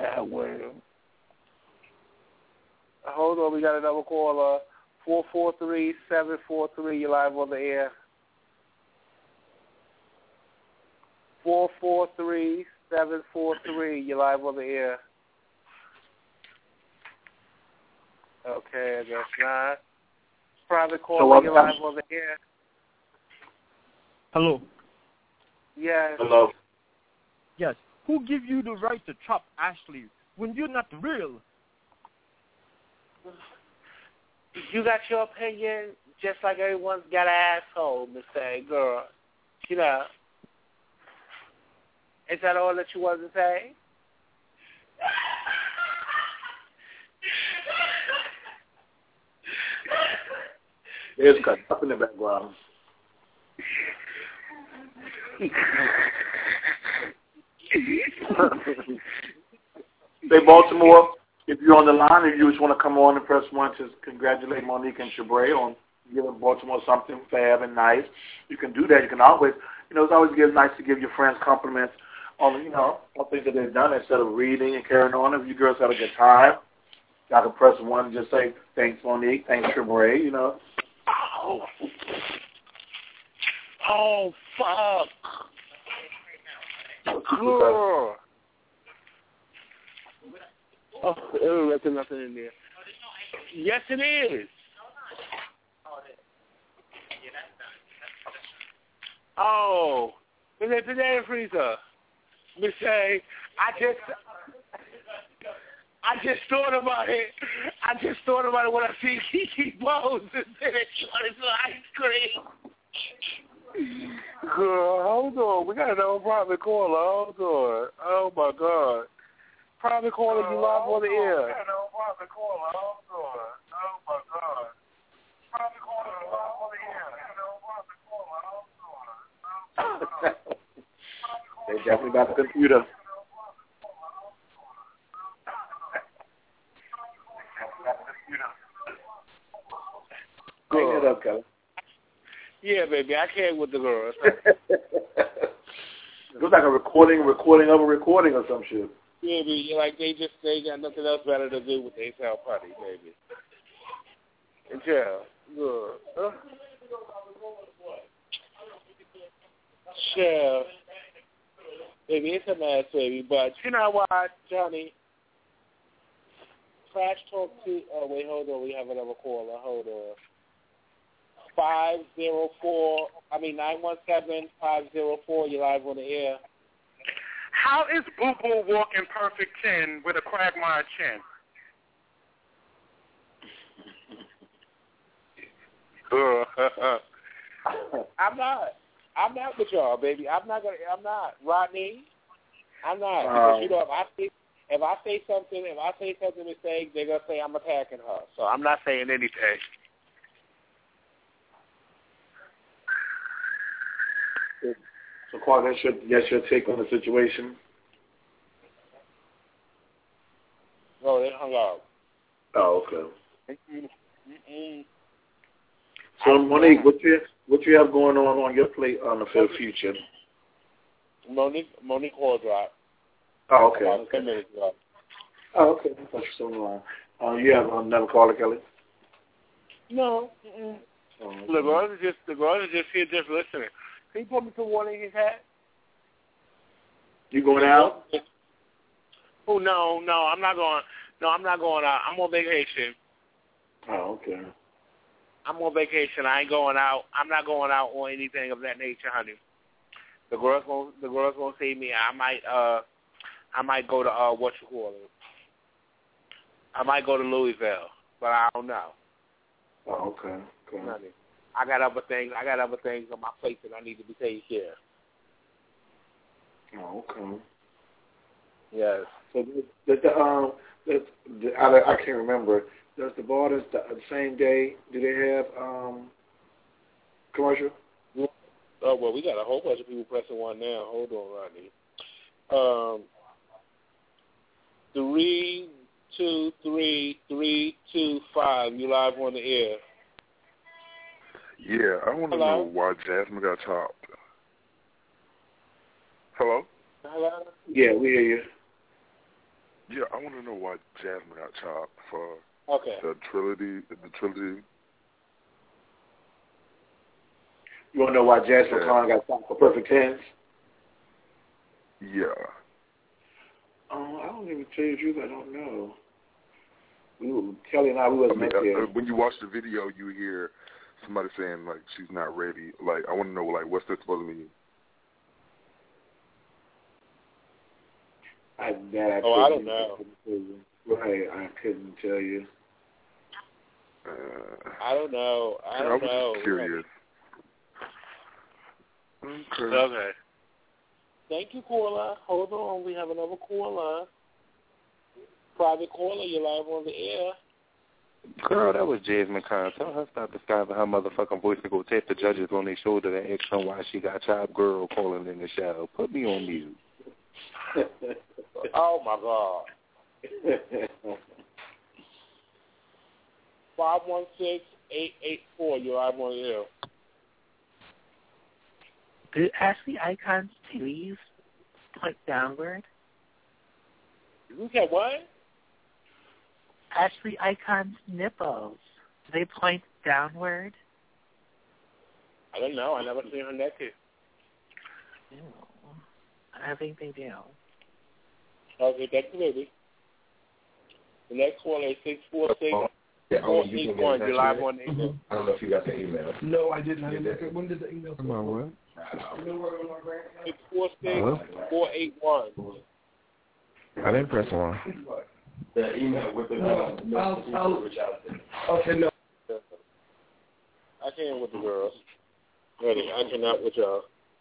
Hold on, we got another caller. 443-743. You're live on the air. 443-743. You're live on the air. Okay, I guess not. Private caller, you're live on the air. Hello. Yes. Hello. Yes. Who give you the right to chop Ashley when you're not real? You got your opinion, just like everyone's got an asshole, Mr. Girl. You know. Is that all that you want to say? There's cut up in the background. Say, Baltimore, if you're on the line, if you just want to come on and press 1 to congratulate Monique and Shabray on giving Baltimore something fab and nice, you can do that. You can always, it's always nice to give your friends compliments on, on things that they've done instead of reading and carrying on. If you girls had a good time, y'all can press 1 and just say, thanks, Monique, thanks, Shabray, Oh, fuck. Girl. Oh, there's nothing in there. Yes, it is. Oh, it's a banana freezer. Miss A, I just thought about it. I just thought about it when I see Kiki Bowes and then it started some ice cream. Girl, hold on. We got another private caller. Hold on. Oh, my God. Private caller, you live on the air. We got another private caller. Hold on. Oh, my God. Private caller, you live on the air. They definitely got the computer. Hang it up, Kelly. Yeah, baby, I came with the girls. It was like a recording of a recording or some shit. Yeah, baby, like they got nothing else better to do with their self party, baby. Yeah, good. Sure. Baby, it's a mess, baby, but you know what, Johnny? Trash Talk 2, oh, wait, hold on, we have another caller, hold on. 917-504, you're live on the air. How is Boo Boo walking perfect 10 with a Quagmire chin? I'm not with y'all, baby. I'm not, Rodney. I'm not. Because, if I say something mistake, they're going to say I'm attacking her. So I'm not saying anything. So, Clark, that's your take on the situation? No, they hung up. Oh, okay. So, Monique, what you have going on your plate for the future? Monique call drop. Oh, okay. About 10 minutes ago. Oh, okay. I thought you were still on. You have another caller, Kelly? No. Oh, okay. The girls are just here just listening. Can you put me some water in his hat? You going out? Oh, no, I'm not going. No, I'm not going out. I'm on vacation. Oh, okay. I'm on vacation. I ain't going out. I'm not going out or anything of that nature, honey. The girls gonna see me. I might go to what you call it. I might go to Louisville, but I don't know. Oh, okay. Cool. I got other things on my plate that I need to be taking care of. Oh, okay. Yes. So I can't remember. Does the Borders the same day? Do they have commercial? Yeah. Oh well, we got a whole bunch of people pressing one now. Hold on, Rodney. 3, 2, 3, 3, 2, 5. You live on the air. Yeah, I want to know why Jasmine got chopped. Hello? Hello? Yeah, we hear you. Yeah, I want to know why Jasmine got chopped for the trilogy. You want to know why Jasmine Khan got chopped for Perfect Tens? Yeah. I don't even tell you the truth. I don't know. Kelly and I wasn't there. When you watch the video, you hear somebody saying like she's not ready. Like I want to know like what's that supposed to mean? I don't know. Right, I couldn't tell you. I don't know. I was just curious. Okay. Thank you, caller. Hold on. We have another caller. Private caller, you're live on the air. Girl, that was Jasmine Khan. Tell her stop disguising her motherfucking voice and go tap the judges on their shoulder and ask them why she got chopped. Girl calling in the show. Put me on mute. Oh, my God. 516-884, you're live on the air. Do Ashley Icon's titties point downward? You said what? Ashley Icon's nipples, do they point downward? I don't know. I never seen her naked. Ew. I think they do. Okay, thank you, baby. The next one is 646. You're live on the email. I don't know if you got the email. No, I didn't. When did the email come out? What? 646-481. I didn't press one. The email with the okay, no. I can't with the girls. Ready, I cannot with y'all.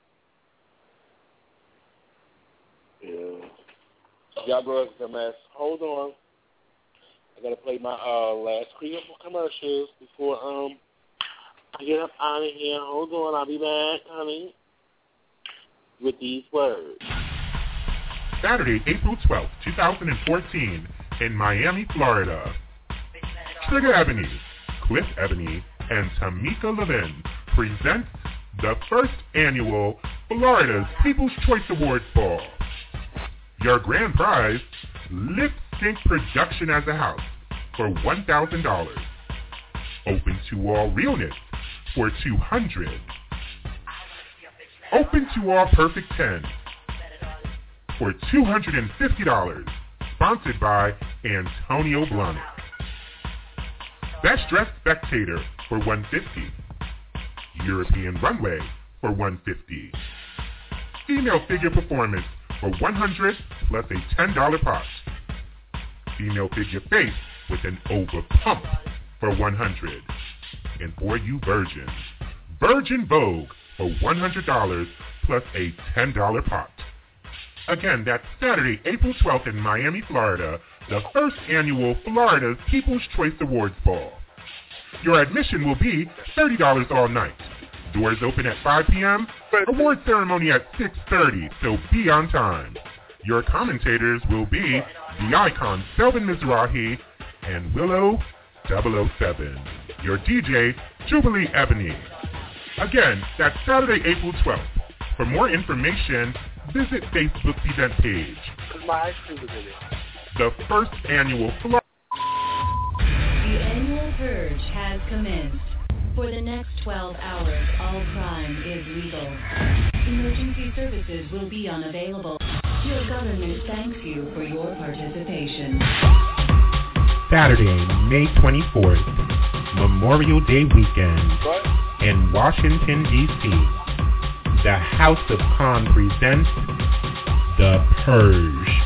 Yeah. Y'all girls is a mess. Hold on. I gotta play my last commercials before I get up out of here. Hold on, I'll be back, honey, with these words. Saturday, April 12th, 2014, in Miami, Florida. Trigger Ebony, Cliff Ebony, and Tamika Levin present the first annual Florida's People's Choice Awards Ball. Your grand prize, Lip Sync Production as a House for $1,000. Open to all realness for $200. Open to all perfect 10 for $250. Sponsored by Antonio Blahnik. Best Dressed Spectator for $150. European Runway for $150. Female Figure Performance for $100 plus a $10 pot. Female Figure Face with an over pump for $100. And for you virgins, Virgin Vogue for $100 plus a $10 pot. Again, that's Saturday, April 12th in Miami, Florida, the first annual Florida's People's Choice Awards Ball. Your admission will be $30 all night. Doors open at 5 p.m., award ceremony at 6:30, so be on time. Your commentators will be the icon Selvin Mizrahi and Willow 007. Your DJ, Jubilee Ebony. Again, that's Saturday, April 12th. For more information, visit Facebook's event page. The first annual Florida. The annual purge has commenced. For the next 12 hours, all crime is legal. Emergency services will be unavailable. Your government thanks you for your participation. Saturday, May 24th, Memorial Day weekend in Washington, D.C. The House of Khan presents The Purge.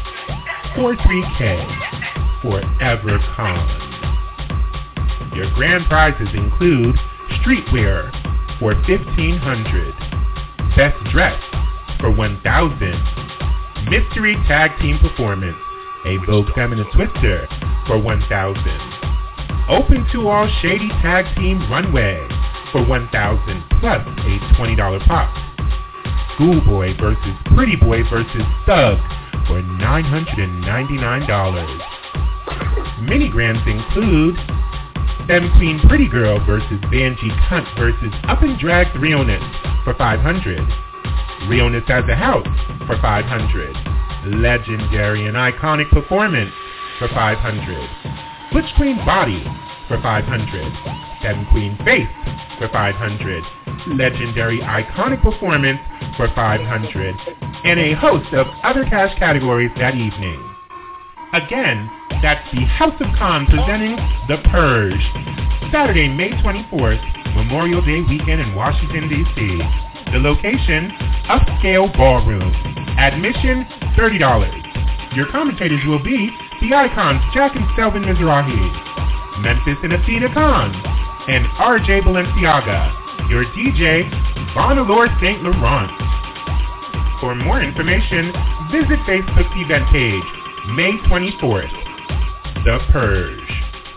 43K, Forever Khan. Your grand prizes include Streetwear for $1,500. Best Dressed for $1,000. Mystery Tag Team Performance, a Vogue Feminine Twister for $1,000. Open to All Shady Tag Team Runway for $1,000 plus a $20 pop. Schoolboy versus Pretty Boy versus Thug for $999. Mini grants include Femme Queen Pretty Girl versus Vanjie Cunt versus Up and Drag Realness for $500. Realness has a house for $500. Legendary and iconic performance for $500. Butch Queen Body for $500. Femme Queen Face for $500. Legendary iconic performance for $500. And a host of other cash categories that evening. Again, that's the House of Con presenting The Purge. Saturday, May 24th, Memorial Day weekend in Washington, D.C. The location, Upscale Ballroom. Admission, $30. Your commentators will be the icons Jack and Selvin Mizrahi, Memphis and Athena Khan, and R.J. Balenciaga. Your DJ, Vonalore St. Laurent. For more information, visit Facebook's event page, May 24th. The Purge.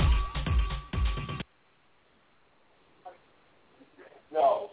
The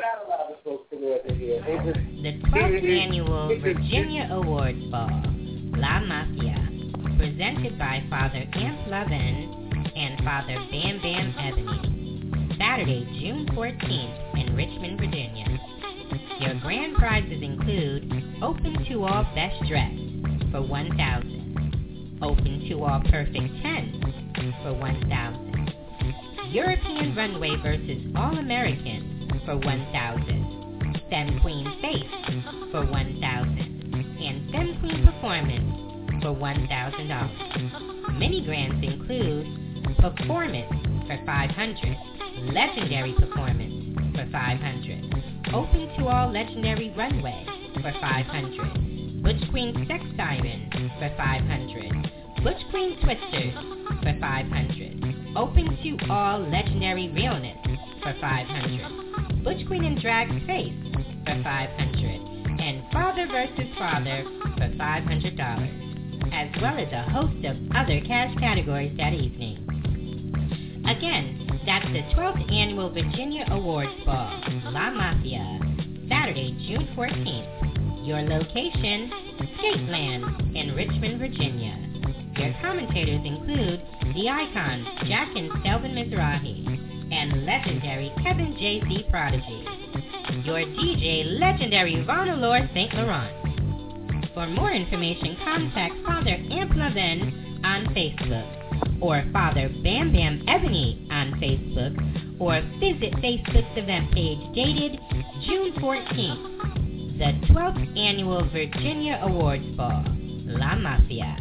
12th Annual Virginia Awards Ball, La Mafia, presented by Father Amp Lovin and Father Bam Bam Ebony. Saturday, June 14th in Richmond, Virginia. Your grand prizes include Open to All Best Dressed for $1,000. Open to All Perfect 10 for $1,000. European Runway versus All American for $1,000. Femme Queen Face for $1,000. And Femme Queen Performance for $1,000. Mini grants include Performance for $500. Legendary Performance for $500. Open to All Legendary Runway for $500. Butch Queen Sex Siren for $500. Butch Queen Twisters for $500. Open to All Legendary Realness for $500. Butch Queen and Drag Face for $500. And Father vs. Father for $500. As well as a host of other cash categories that evening. Again, that's the 12th Annual Virginia Awards Ball, La Mafia, Saturday, June 14th. Your location, Skateland in Richmond, Virginia. Your commentators include the icons Jack and Selvin Mizrahi and legendary Kevin J.C. Prodigy. Your DJ, legendary Vonalore St. Laurent. For more information, contact Father Amp Lovin on Facebook, or Father Bam Bam Ebony on Facebook, or visit Facebook's event page dated June 14th, the 12th Annual Virginia Awards Ball, La Mafia.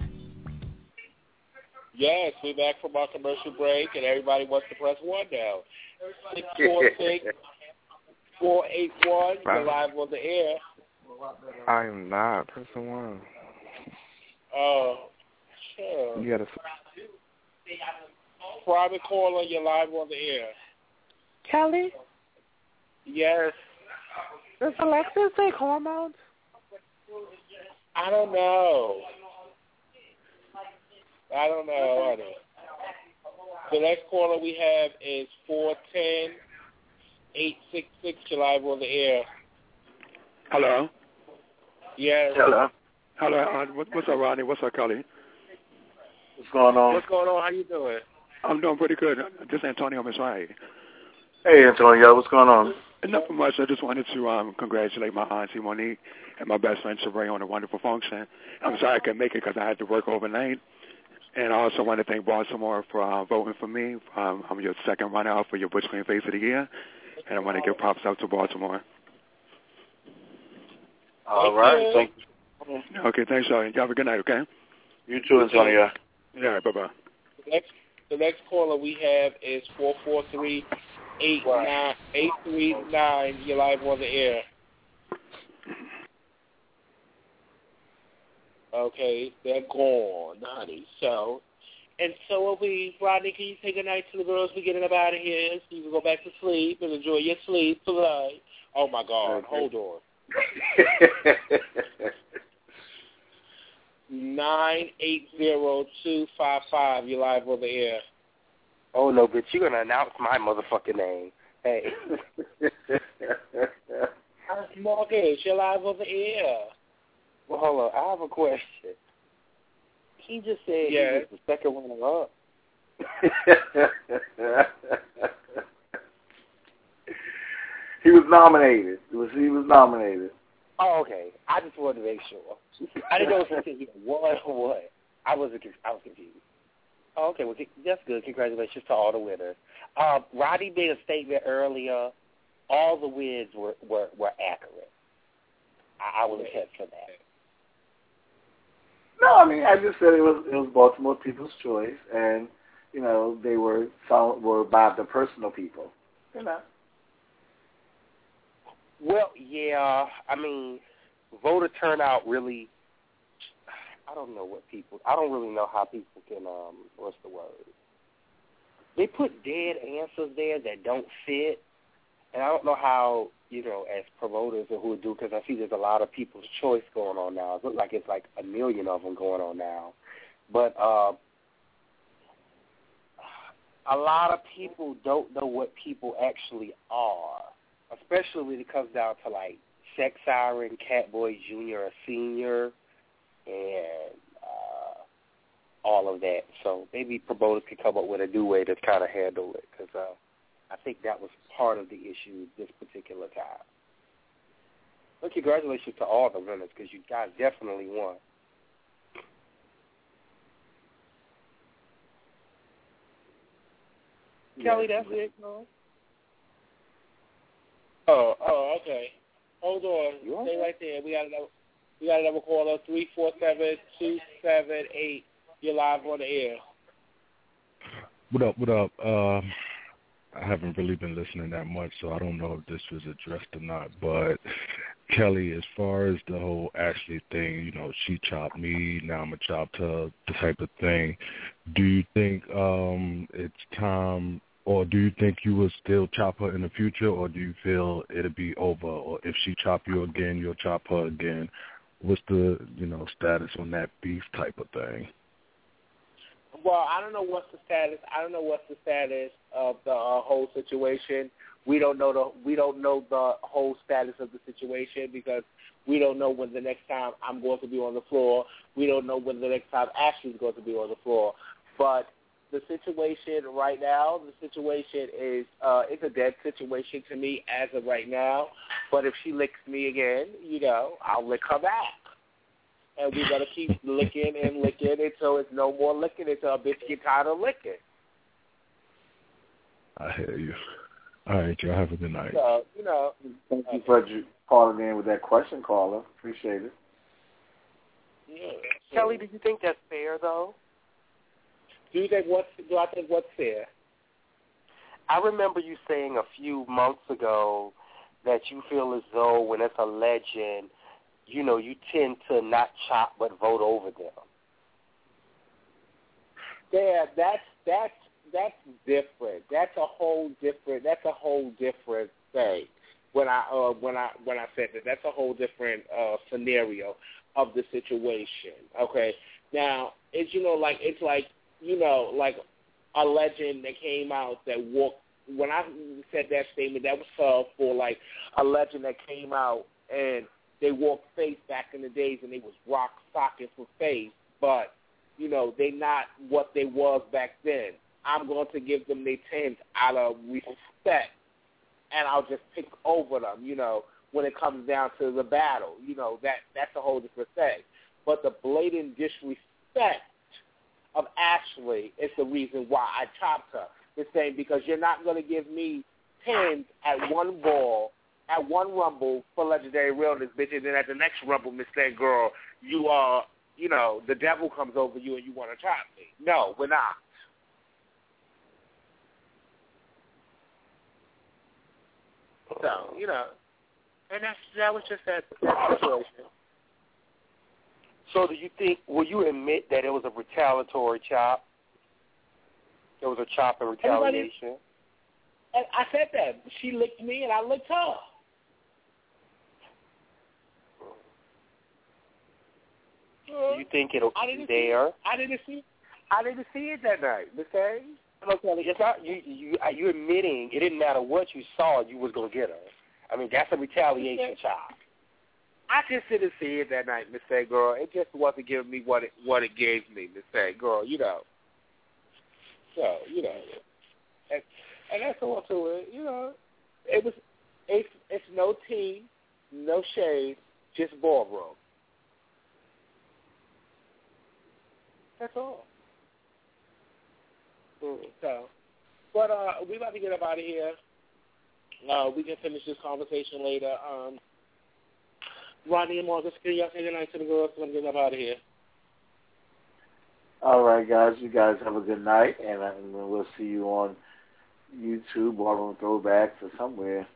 Yes, we're back from our commercial break, and everybody wants to press 1 now. 646-481, you're live on the air. I am not pressing 1. Oh, sure. You gotta... Private caller, you're live on the air. Kelly? Yes. Does Alexis take hormones? I don't know. The next caller we have is 410-866. You're live on the air. Hello? Yes. Hello? What's up, Ronnie? What's up, Kelly? What's going on? What's going on? How you doing? I'm doing pretty good. This is Antonio Mizrahi. Hey, Antonio. What's going on? Nothing much. I just wanted to congratulate my auntie Monique and my best friend Saray on a wonderful function. I'm sorry I couldn't make it because I had to work overnight. And I also want to thank Baltimore for voting for me. I'm your second runner-up for your Butch Queen Face of the Year. And I want to give props out to Baltimore. All right. Thank you. Okay, thanks, y'all. You have a good night, okay? You too, Antonio. Yeah, bye-bye. The next caller we have is 443-839. You're live on the air. Okay, they're gone, honey. So And so will we. Rodney, can you say good night to the girls? We're getting up out of here so you can go back to sleep and enjoy your sleep tonight. Oh, my God. Okay. Hold on. 980-255. You're live on the air. Oh, no, bitch. You're going to announce my motherfucking name. Hey. Marcus, you're live on the air. Well, hold on. I have a question. He just said he was the second runner-up. He was nominated. He was nominated. Oh, okay. I just wanted to make sure. I didn't know if he said he won or what. I was confused. Oh, okay. Well, that's good. Congratulations to all the winners. Roddy made a statement earlier. All the wins were accurate. I will attest for that. No, I mean, I just said it was Baltimore People's Choice, and you know they were by the personal people. You know. Well, yeah. I mean, voter turnout really. I don't really know how people can. What's the word? They put dead answers there that don't fit, and I don't know how, as promoters or who would do, because I see there's a lot of people's choice going on now. It looks like it's like 1 million of them going on now. But a lot of people don't know what people actually are, especially when it comes down to like Sex Siren, Catboy Jr. or Senior, and all of that. So maybe promoters could come up with a new way to kind of handle it, because I think that was part of the issue this particular time. But congratulations to all the winners, because you guys definitely won. Kelly, that's it, no? Oh, okay. Hold on. Stay right there. We got another caller, 347-278. You're live on the air. What up? I haven't really been listening that much, so I don't know if this was addressed or not. But Kelly, as far as the whole Ashley thing, she chopped me, now I'm going to chop her, the type of thing. Do you think it's time, or do you think you will still chop her in the future, or do you feel it'll be over? Or if she chop you again, you'll chop her again? What's the, status on that beef type of thing? Well, I don't know what's the status. Of the whole situation. We don't know the whole status of the situation, because we don't know when the next time I'm going to be on the floor. We don't know when the next time Ashley's going to be on the floor. But the situation right now, is it's a dead situation to me as of right now. But if she licks me again, I'll lick her back. And we're going to keep licking until it's no more licking, until a bitch get tired of licking. I hear you. All right, y'all have a good night. So, Thank you for calling in with that question, caller. Appreciate it. Yeah. Kelly, do you think that's fair, though? Do I think what's fair? I remember you saying a few months ago that you feel as though when it's a legend, you tend to not chop but vote over them. Yeah, that's different. That's a whole different thing. When I said that's a whole different scenario of the situation. Okay. Now it's like a legend that came out that walked. When I said that statement, that was for like a legend that came out and they walked face back in the days, and they was rock socket for face, but they not what they was back then. I'm going to give them their 10s out of respect, and I'll just pick over them, when it comes down to the battle. That's a whole different thing. But the blatant disrespect of Ashley is the reason why I chopped her. The same, because you're not going to give me 10s at one ball, at one Rumble for Legendary Realness, bitch, and then at the next Rumble, Miss That Girl, you are, the devil comes over you and you want to chop me. No, we're not. So, and that was just that situation. So do you think, will you admit that it was a retaliatory chop? There was a chop and retaliation. And I said that. She licked me and I licked her. Do you think it'll be there? I didn't see it that night, Miss A. Okay, it's not you admitting it didn't matter what you saw, you was gonna get her. I mean, that's a retaliation chop. I just didn't see it that night, Miss A, girl. It just wasn't giving me what it gave me, Miss A, girl. You know. So and that's all to it. You know, it's no team, no shade, just ballroom. That's all. So, but we about to get up out of here. We can finish this conversation later. Rodney and Marcus, can y'all say goodnight to the girls? I'm getting up out of here. All right, guys. You guys have a good night, and we'll see you on YouTube, Ballroom Throwbacks, or somewhere.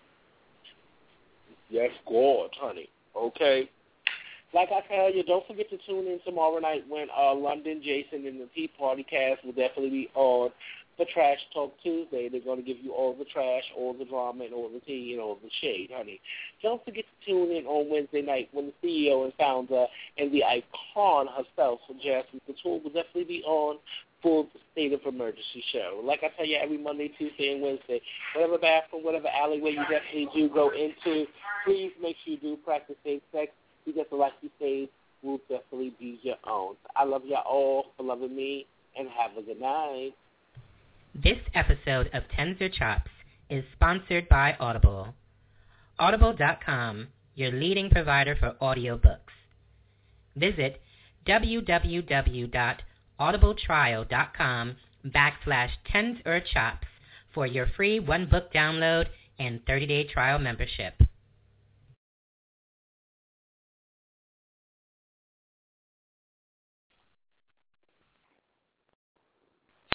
Yes, God, honey. Okay. Like I tell you, don't forget to tune in tomorrow night when London, Jason, and the Tea Party cast will definitely be on the Trash Talk Tuesday. They're going to give you all the trash, all the drama, and all the tea, and all the shade, honey. Don't forget to tune in on Wednesday night when the CEO and founder and the icon herself, Jasmine Couture, will definitely be on for the State of Emergency show. Like I tell you, every Monday, Tuesday, and Wednesday, whatever bathroom, whatever alleyway you definitely do go into, please make sure you do practice safe sex, because the life you save will definitely be your own. I love y'all all for loving me, and have a good night. This episode of Tens or Chops is sponsored by Audible. Audible.com, your leading provider for audiobooks. Visit www.audibletrial.com/tensorchops for your free 1-book download and 30-day trial membership.